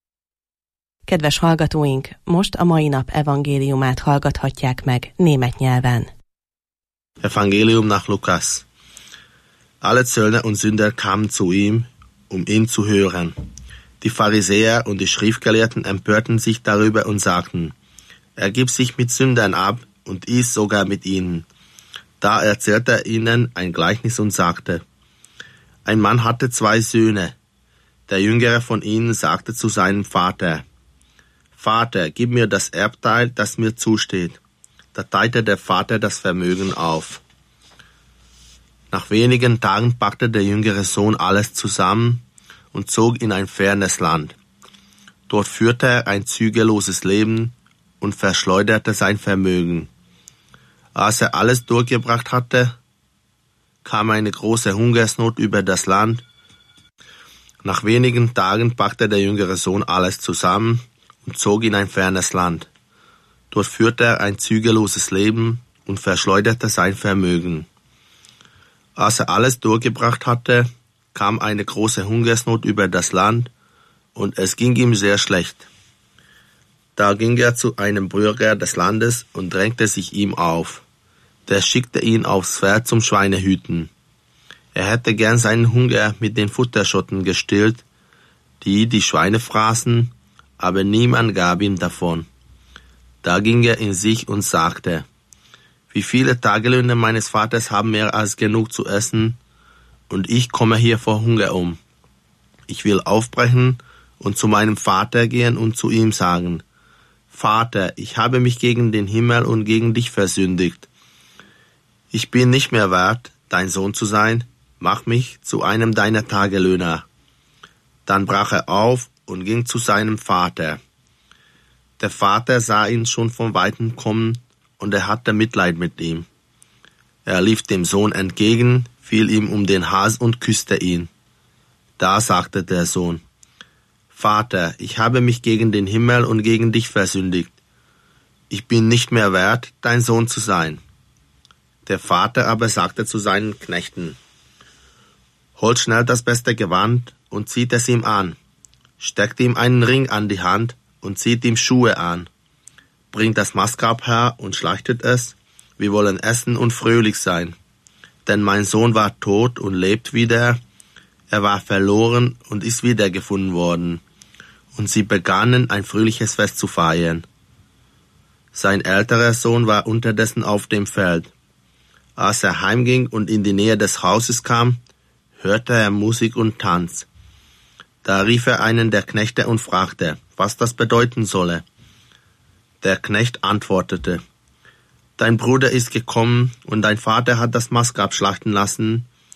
Kedves hallgatóink, most a mai nap evangéliumát hallgathatják meg német nyelven. Evangelium nach Lukas. Alle Zöllner und Sünder kamen zu ihm, um ihn zu hören. Die Pharisäer und die Schriftgelehrten empörten sich darüber und sagten, er gibt sich mit Sündern ab und isst sogar mit ihnen. Da erzählte er ihnen ein Gleichnis und sagte, ein Mann hatte 2 Söhne. Der jüngere von ihnen sagte zu seinem Vater, Vater, gib mir das Erbteil, das mir zusteht. Da teilte der Vater das Vermögen auf. Nach wenigen Tagen packte der jüngere Sohn alles zusammen und zog in ein fernes Land. Dort führte er ein zügelloses Leben und verschleuderte sein Vermögen. Als er alles durchgebracht hatte, kam eine große Hungersnot über das Land. Nach wenigen Tagen packte der jüngere Sohn alles zusammen und zog in ein fernes Land. Dort führte er ein zügelloses Leben und verschleuderte sein Vermögen. Als er alles durchgebracht hatte, kam eine große Hungersnot über das Land und es ging ihm sehr schlecht. Da ging er zu einem Bürger des Landes und drängte sich ihm auf. Der schickte ihn aufs Feld zum Schweinehüten. Er hätte gern seinen Hunger mit den Futterschotten gestillt, die Schweine fraßen, aber niemand gab ihm davon. Da ging er in sich und sagte, wie viele Tagelöhne meines Vaters haben mehr als genug zu essen, und ich komme hier vor Hunger um. Ich will aufbrechen und zu meinem Vater gehen und zu ihm sagen, Vater, ich habe mich gegen den Himmel und gegen dich versündigt. Ich bin nicht mehr wert, dein Sohn zu sein, mach mich zu einem deiner Tagelöhner. Dann brach er auf und ging zu seinem Vater. Der Vater sah ihn schon von Weitem kommen und er hatte Mitleid mit ihm. Er lief dem Sohn entgegen, fiel ihm um den Hals und küsste ihn. Da sagte der Sohn, Vater, ich habe mich gegen den Himmel und gegen dich versündigt. Ich bin nicht mehr wert, dein Sohn zu sein. Der Vater aber sagte zu seinen Knechten, holt schnell das beste Gewand und zieht es ihm an, steckt ihm einen Ring an die Hand und zieht ihm Schuhe an, bringt das Mastkalb her und schlachtet es, wir wollen essen und fröhlich sein. Denn mein Sohn war tot und lebt wieder, er war verloren und ist wiedergefunden worden. Und sie begannen ein fröhliches Fest zu feiern. Sein älterer Sohn war unterdessen auf dem Feld. Als er heimging und in die Nähe des Hauses kam, hörte er Musik und Tanz. Da rief er einen der Knechte und fragte, was das bedeuten solle. Der Knecht antwortete, dein Bruder ist gekommen und dein Vater hat das Mastkalb schlachten lassen,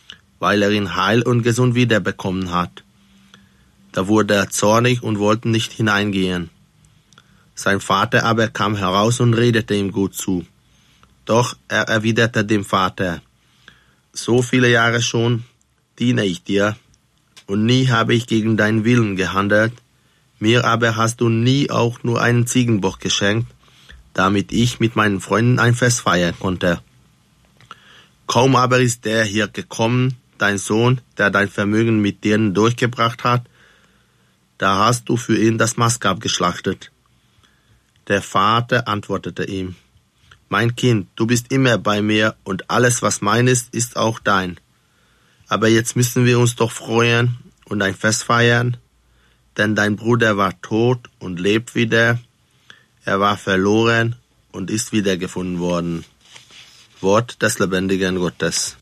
weil er ihn heil und gesund wiederbekommen hat. Da wurde er zornig und wollte nicht hineingehen. Sein Vater aber kam heraus und redete ihm gut zu. Doch er erwiderte dem Vater: So viele Jahre schon diene ich dir, und nie habe ich gegen deinen Willen gehandelt. Mir aber hast du nie auch nur einen Ziegenbock geschenkt, damit ich mit meinen Freunden ein Fest feiern konnte. Kaum aber ist der hier gekommen, dein Sohn, der dein Vermögen mit Dirnen durchgebracht hat, da hast du für ihn das Mastkalb geschlachtet. Der Vater antwortete ihm: Mein Kind, du bist immer bei mir, und alles, was mein ist, ist auch dein. Aber jetzt müssen wir uns doch freuen und ein Fest feiern, denn dein Bruder war tot und lebt wieder, er war verloren und ist wiedergefunden worden. Wort des lebendigen Gottes.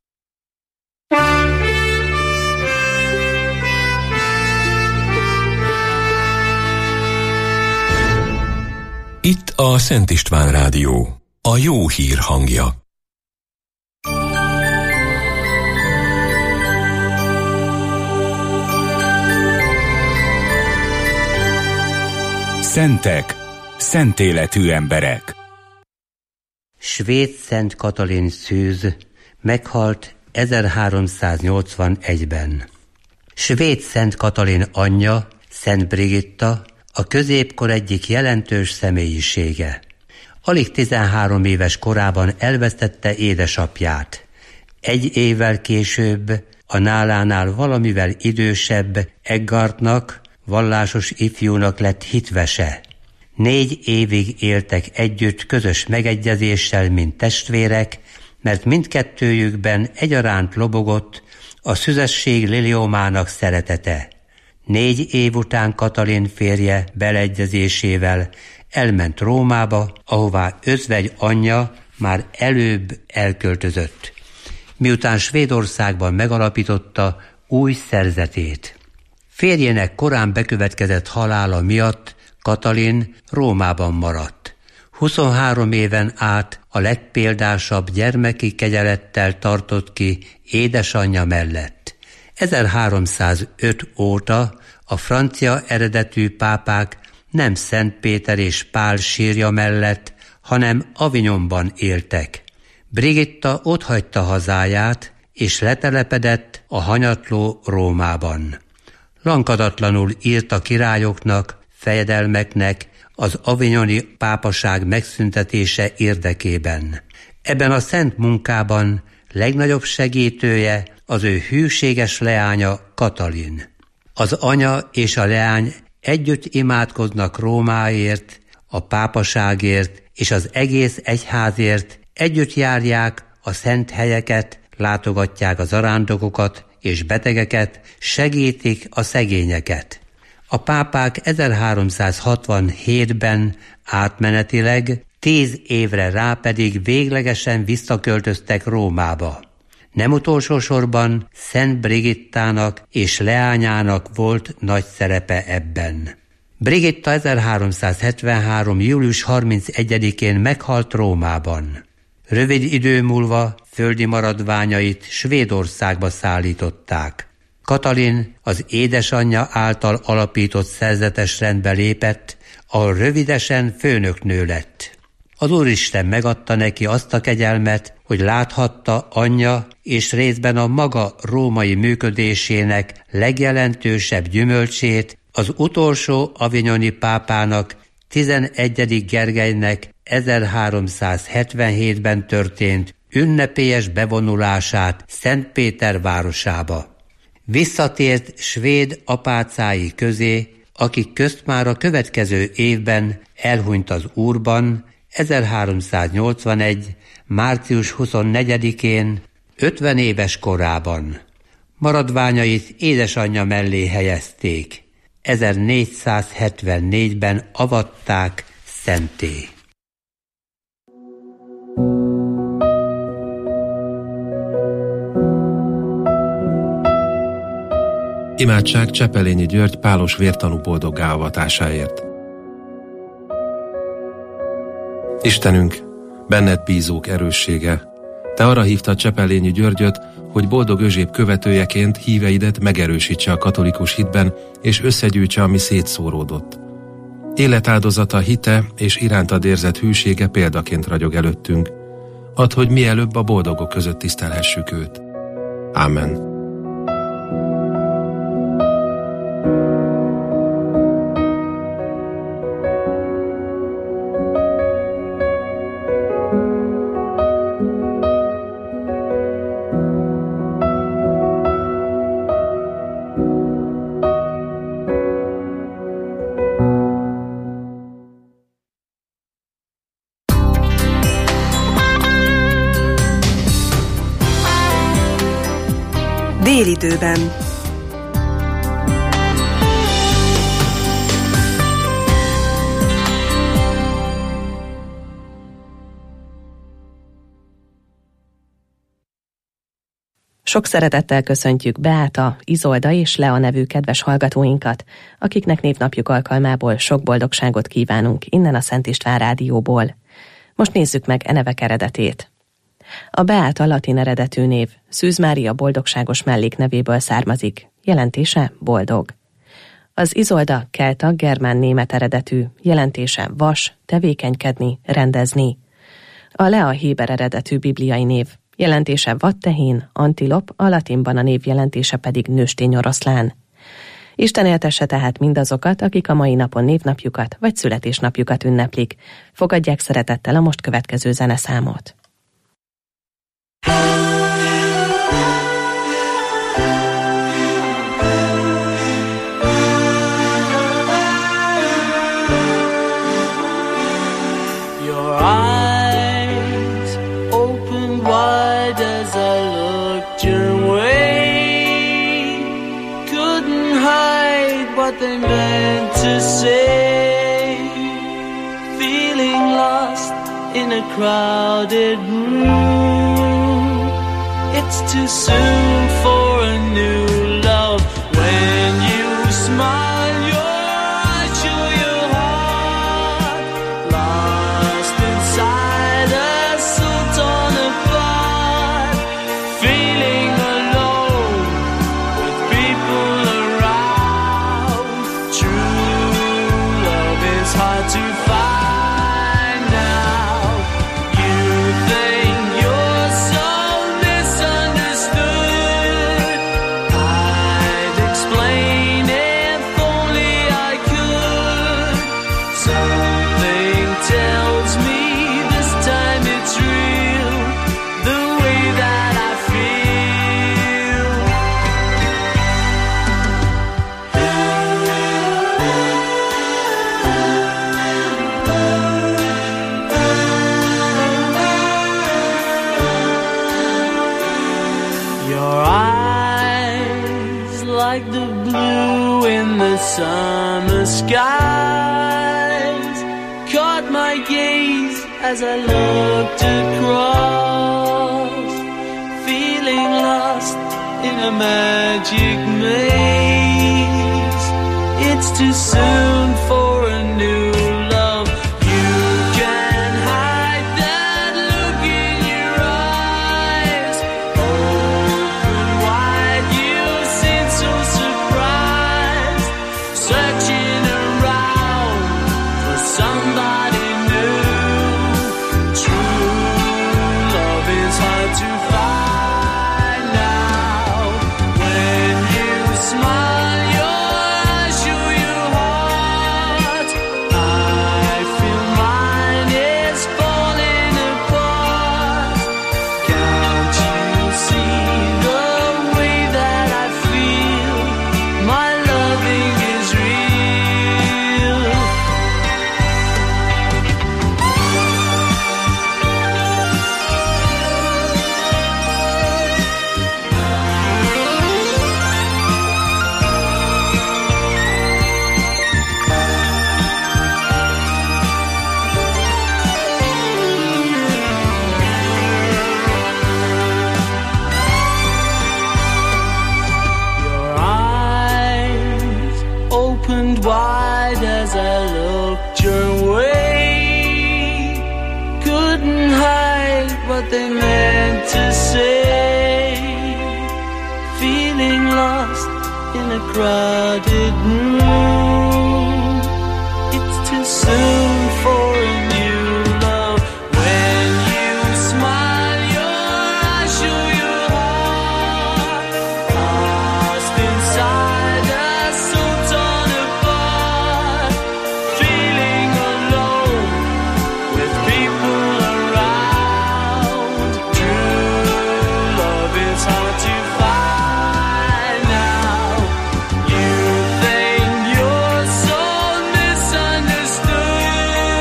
Itt a Szent István Rádió, a jó hír hangja. Szentek, szent életű emberek. Svéd Szent Katalin Szűz meghalt 1381-ben. Svéd Szent Katalin anyja, Szent Brigitta, a középkor egyik jelentős személyisége. Alig 13 éves korában elvesztette édesapját. Egy évvel később a nálánál valamivel idősebb Eggardnak, vallásos ifjúnak lett hitvese. 4 évig éltek együtt közös megegyezéssel, mint testvérek, mert mindkettőjükben egyaránt lobogott a szüzesség liliomának szeretete. 4 év után Katalin férje beleegyezésével elment Rómába, ahová özvegy anyja már előbb elköltözött, miután Svédországban megalapította új szerzetét. Férjének korán bekövetkezett halála miatt Katalin Rómában maradt. 23 éven át a legpéldásabb gyermeki kegyelettel tartott ki édesanyja mellett. 1305 óta a francia eredetű pápák nem Szent Péter és Pál sírja mellett, hanem Avignonban éltek. Brigitta otthagyta hazáját, és letelepedett a hanyatló Rómában. Lankadatlanul írt a királyoknak, fejedelmeknek az avignoni pápaság megszüntetése érdekében. Ebben a szent munkában legnagyobb segítője az ő hűséges leánya Katalin. Az anya és a leány együtt imádkoznak Rómáért, a pápaságért és az egész egyházért, együtt járják a szent helyeket, látogatják az zarándokokat és betegeket, segítik a szegényeket. A pápák 1367-ben átmenetileg, 10 évre rá pedig véglegesen visszaköltöztek Rómába. Nem utolsó sorban Szent Brigittának és leányának volt nagy szerepe ebben. Brigitta 1373. július 31-én meghalt Rómában. Rövid idő múlva földi maradványait Svédországba szállították. Katalin az édesanyja által alapított szerzetes rendbe lépett, ahol rövidesen főnöknő lett. Az Úristen megadta neki azt a kegyelmet, hogy láthatta anyja és részben a maga római működésének legjelentősebb gyümölcsét, az utolsó avignoni pápának, 11. Gergelynek 1377-ben történt ünnepélyes bevonulását Szentpéter városába. Visszatért svéd apácái közé, akik közt már a következő évben elhunyt az Úrban, 1381. március 24-én, 50 éves korában. Maradványait édesanyja mellé helyezték. 1474-ben avatták szentté. Imádság Csepelényi György pálos vértanú boldoggá avatásáért. Istenünk, benned bízók erőssége, Te arra hívtad Csepellényi Györgyöt, hogy Boldog Özséb követőjeként híveidet megerősítse a katolikus hitben, és összegyűjtse, ami szétszóródott. Életáldozata, hite és irántad érzett hűsége példaként ragyog előttünk. Add, hogy mielőbb a boldogok között tisztelhessük őt. Ámen. Délidőben. Sok szeretettel köszöntjük Beáta, Izolda és Lea nevű kedves hallgatóinkat, akiknek névnapjuk alkalmából sok boldogságot kívánunk innen a Szent István Rádióból. Most nézzük meg nevek eredetét. A Beáta latin eredetű név Szűz Mária boldogságos melléknevéből származik, jelentése boldog. Az Izolda kelta germán-német eredetű, jelentése vas, tevékenykedni, rendezni. A Lea héber eredetű bibliai név, jelentése vadtehén, antilop, a latinban a név jelentése pedig nőstény oroszlán. Isten éltesse tehát mindazokat, akik a mai napon névnapjukat vagy születésnapjukat ünneplik. Fogadják szeretettel a most következő zeneszámot. Your eyes opened wide as I looked your way. Couldn't hide what they meant to say. Feeling lost in a crowded room. It's too soon for a new love. When you smile, your eyes show your heart. Lost inside a soul torn apart. Feeling alone with people around. True love is hard to find now. You think you're so misunderstood. I'd explain if only I could. Something tells me this time it's real, the way that I feel. Your eyes like the blue in the summer skies caught my gaze as I looked across, feeling lost in a magic maze. It's too soon for a new love. You can hide that look in your eyes. Open wide, you seem so surprised, searching around for somebody new. True love is hard to find now. When you smile, your eyes show your heart. I feel mine is falling apart. Can't you see the way that I feel? My loving is real. Your eyes opened wide as I looked your way. Couldn't hide what they meant crowded room. It's too soon for a new love. When you smile, your eyes show your heart. Lost inside a soul torn apart. Feeling alone with people around. True love is hard to find now. You think you're so misunderstood.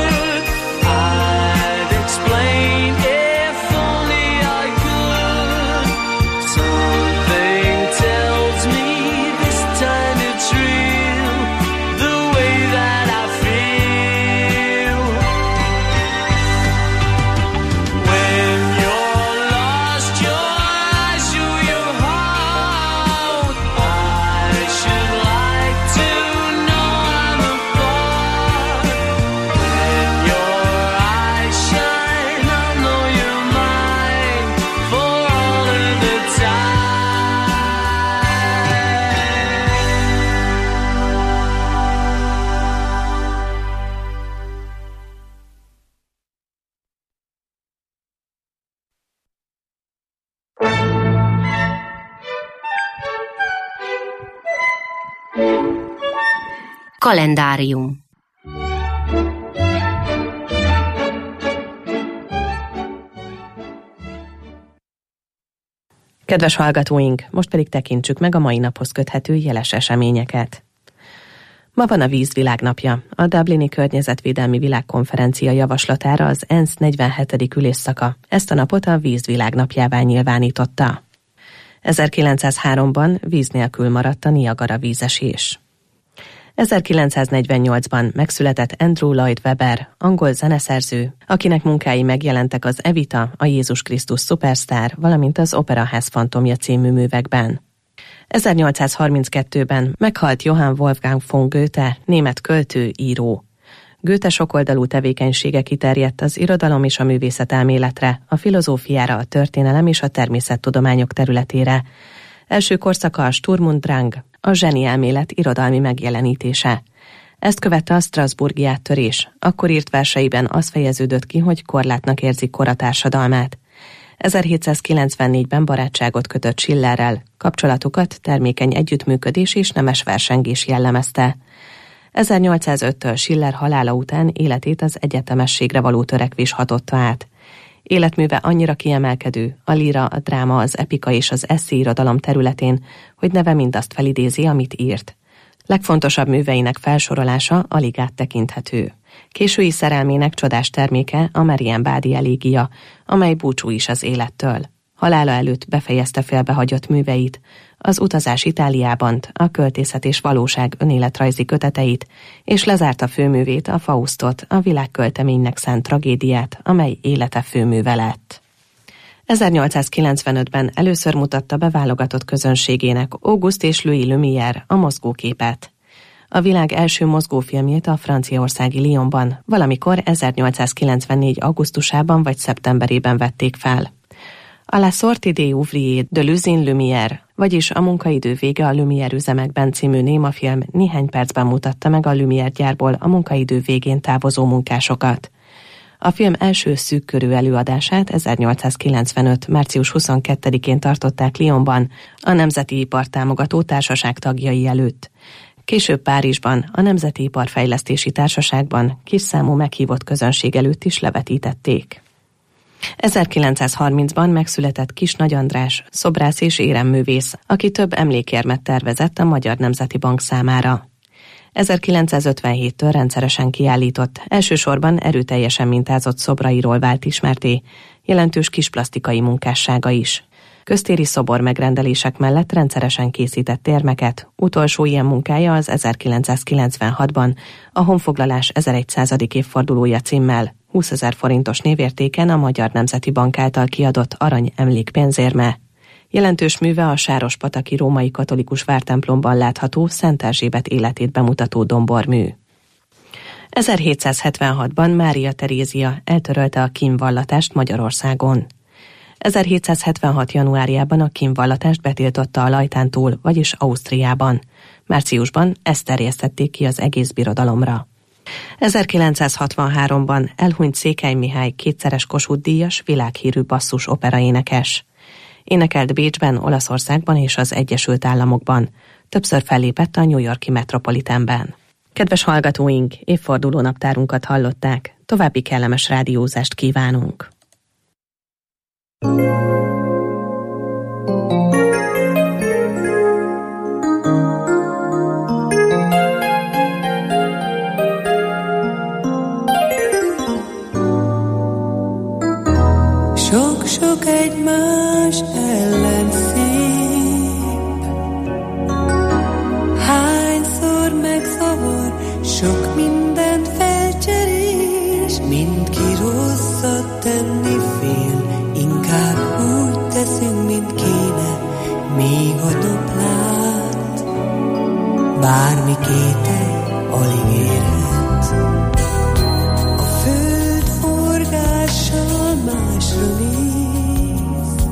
I'd explain if only I could. Something tells me this time it's real, the way that I feel. When you're lost, your eyes show your heart. I should like to know I'm a part. When your eyes shine, I'll know you're mine for all of the time. Kalendárium. Kedves hallgatóink, most pedig tekintsük meg a mai naphoz köthető jeles eseményeket. Ma van a Víz világnapja. A Dublini Környezetvédelmi Világkonferencia javaslatára az ENSZ 47. ülésszaka ezt a napot a Víz világnapjává nyilvánította. 1903-ban víz nélkül maradt a Niagara vízesés. 1948-ban megszületett Andrew Lloyd Webber, angol zeneszerző, akinek munkái megjelentek az Evita, a Jézus Krisztus Szupersztár, valamint az Operaház fantomja című művekben. 1832-ben meghalt Johann Wolfgang von Goethe, német költő, író. Goethe sokoldalú tevékenysége kiterjedt az irodalom és a művészetelméletre, a filozófiára, a történelem és a természettudományok területére. Első korszaka a Sturm und Drang, a zseni elmélet irodalmi megjelenítése. Ezt követte a strasbourgi áttörés. Akkor írt verseiben az fejeződött ki, hogy korlátnak érzi kora társadalmát. 1794-ben barátságot kötött Schillerrel, kapcsolatukat termékeny együttműködés és nemes versengés jellemezte. 1805-től Schiller halála után életét az egyetemességre való törekvés hatotta át. Életműve annyira kiemelkedő, a líra, a dráma, az epika és az esszéirodalom területén, hogy neve mindazt felidézi, amit írt. Legfontosabb műveinek felsorolása alig áttekinthető. Késői szerelmének csodás terméke a Marienbádi elégia, amely búcsú is az élettől. Halála előtt befejezte félbehagyott műveit, az Utazás Itáliában, a Költészet és valóság önéletrajzi köteteit, és lezárta főművét, a Faustot, a világkölteménynek szánt tragédiát, amely élete főműve lett. 1895-ben először mutatta be válogatott közönségének Auguste és Louis Lumière a mozgóképet. A világ első mozgófilmjét a franciaországi Lyonban, valamikor 1894. augusztusában vagy szeptemberében vették fel. A La sortie des ouvriers de l'usine Lumière, vagyis a munkaidő vége a Lumière üzemekben című némafilm néhány percben mutatta meg a Lumière gyárból a munkaidő végén távozó munkásokat. A film első szűkkörű előadását 1895. március 22-én tartották Lyonban, a Nemzeti Ipartámogató Társaság tagjai előtt. Később Párizsban, a Nemzeti Iparfejlesztési Társaságban kisszámú meghívott közönség előtt is levetítették. 1930-ban megszületett Kiss Nagy András, szobrász és éremművész, aki több emlékérmet tervezett a Magyar Nemzeti Bank számára. 1957-től rendszeresen kiállított, elsősorban erőteljesen mintázott szobrairól vált ismertté, jelentős kisplasztikai munkássága is. Köztéri szobor megrendelések mellett rendszeresen készített érmeket, utolsó ilyen munkája az 1996-ban a honfoglalás 1100. évfordulója címmel 20 000 forintos névértéken a Magyar Nemzeti Bank által kiadott arany emlékpénzérme. Jelentős műve a sárospataki római katolikus vártemplomban látható Szent Erzsébet életét bemutató dombormű. 1776-ban Mária Terézia eltörölte a kínvallatást Magyarországon. 1776. januárjában a kínvallatást betiltotta a Lajtántúl, vagyis Ausztriában. Márciusban ezt terjesztették ki az egész birodalomra. 1963-ban elhunyt Székely Mihály kétszeres Kossuth-díjas, világhírű basszus operaénekes. Énekelt Bécsben, Olaszországban és az Egyesült Államokban. Többször fellépett a New York-i Metropolitanben. Kedves hallgatóink, évforduló naptárunkat hallották. További kellemes rádiózást kívánunk. Sok-sok egymás ellen szép, hányszor megzavar, sok mindent felcserél, s mindki rosszat tenni fél, inkább úgy teszünk, mint kéne, míg a nap lát, bármi kétel alig érhet. A föld forgással másra néz,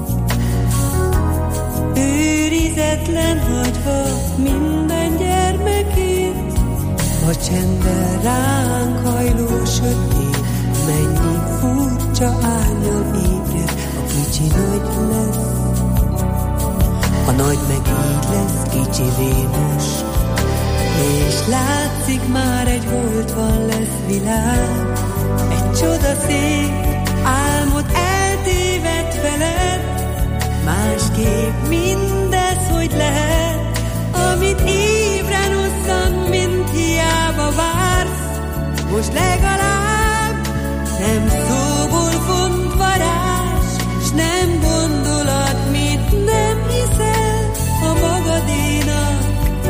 őrizetlen hagyva minden gyermekét, a csenddel ránk hajló sötét, mennyi furcsa árnyal ébred, a kicsi nagy lesz, a nagy meg így lesz kicsivé most, és látszik már egy holdban lesz világ, egy csodaszép álmod eltévedt veled, másképp mindez, hogy lehet, amit ébren osszan, mint hiába vársz, most legalább nem szóból font varázs, s nem gondolat, mit nem hiszel a magadénak,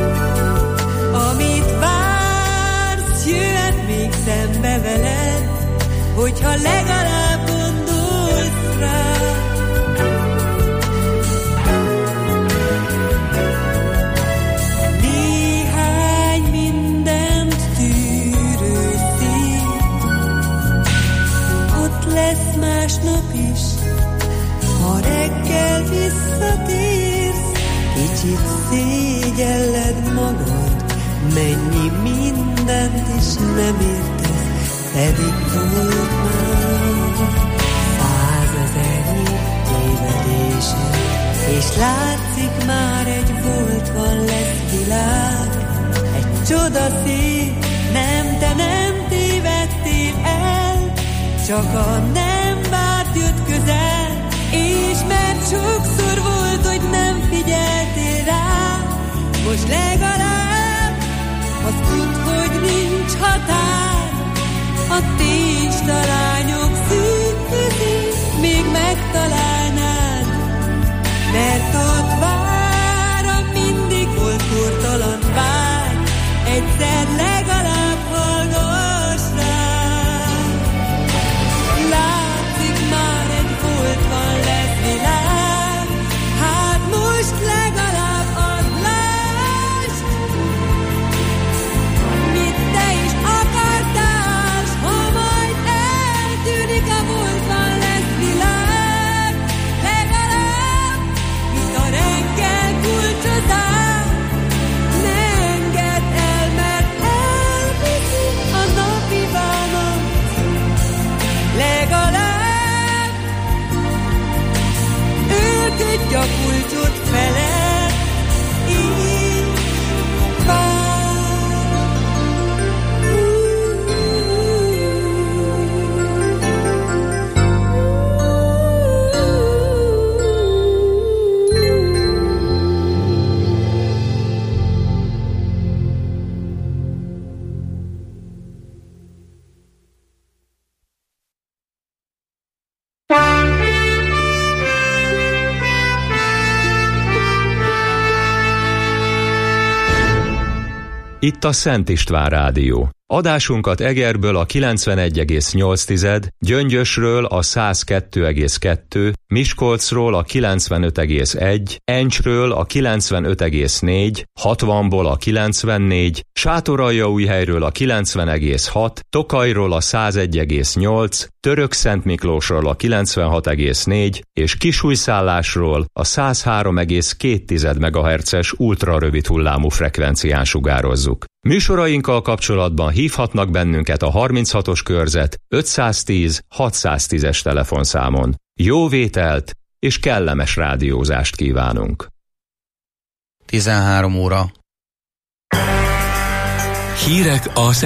amit vársz, jöhet még szembe veled, hogyha legalább gondolsz rá. Néhány mindent tűrő szép, ott lesz másnap is, ha reggel visszatérsz, kicsit szégyelled magad, mennyi mindent is nem értesz, pedig volt már 100 000 tévedésed, és látszik már egy voltban lesz világ, egy csodaszép, nem, te nem tévedtél el, csak a nem várt jött közel, és mert sokszor volt, hogy nem figyeltél rá, most legalább azt tudd, hogy nincs határ, a ténstalányok szűk közé még megtalálnád, mert ott vár, mindig volt kortalan vágy, egyszer legalább hallgass rá. Látszik már egy holtban lesz világ, hát most legalább add lásd, mit te is akartál, ha majd eltűnik a múltban lesz világ, legalább, mint a reggel kulcsozál, ne engedd el, mert elviszi a napi bánat, legalább őrködj a kulcsot feled, így vár. Itt a Szent István Rádió, Adásunkat Egerből a 91,8, Gyöngyösről a 102,2, Miskolcról a 95,1, Encsről a 95,4, 60-ból a 94, Sátoraljaújhelyről a 90,6, Tokajról a 101,8, Törökszentmiklósról a 96,4 és Kisújszállásról a 103,2 MHz-es ultrarövid hullámú frekvencián sugározzuk. Műsorainkkal kapcsolatban hívhatnak bennünket a 36-os körzet 510 610-es telefonszámon. Jó vételt és kellemes rádiózást kívánunk! 13 óra. Hírek a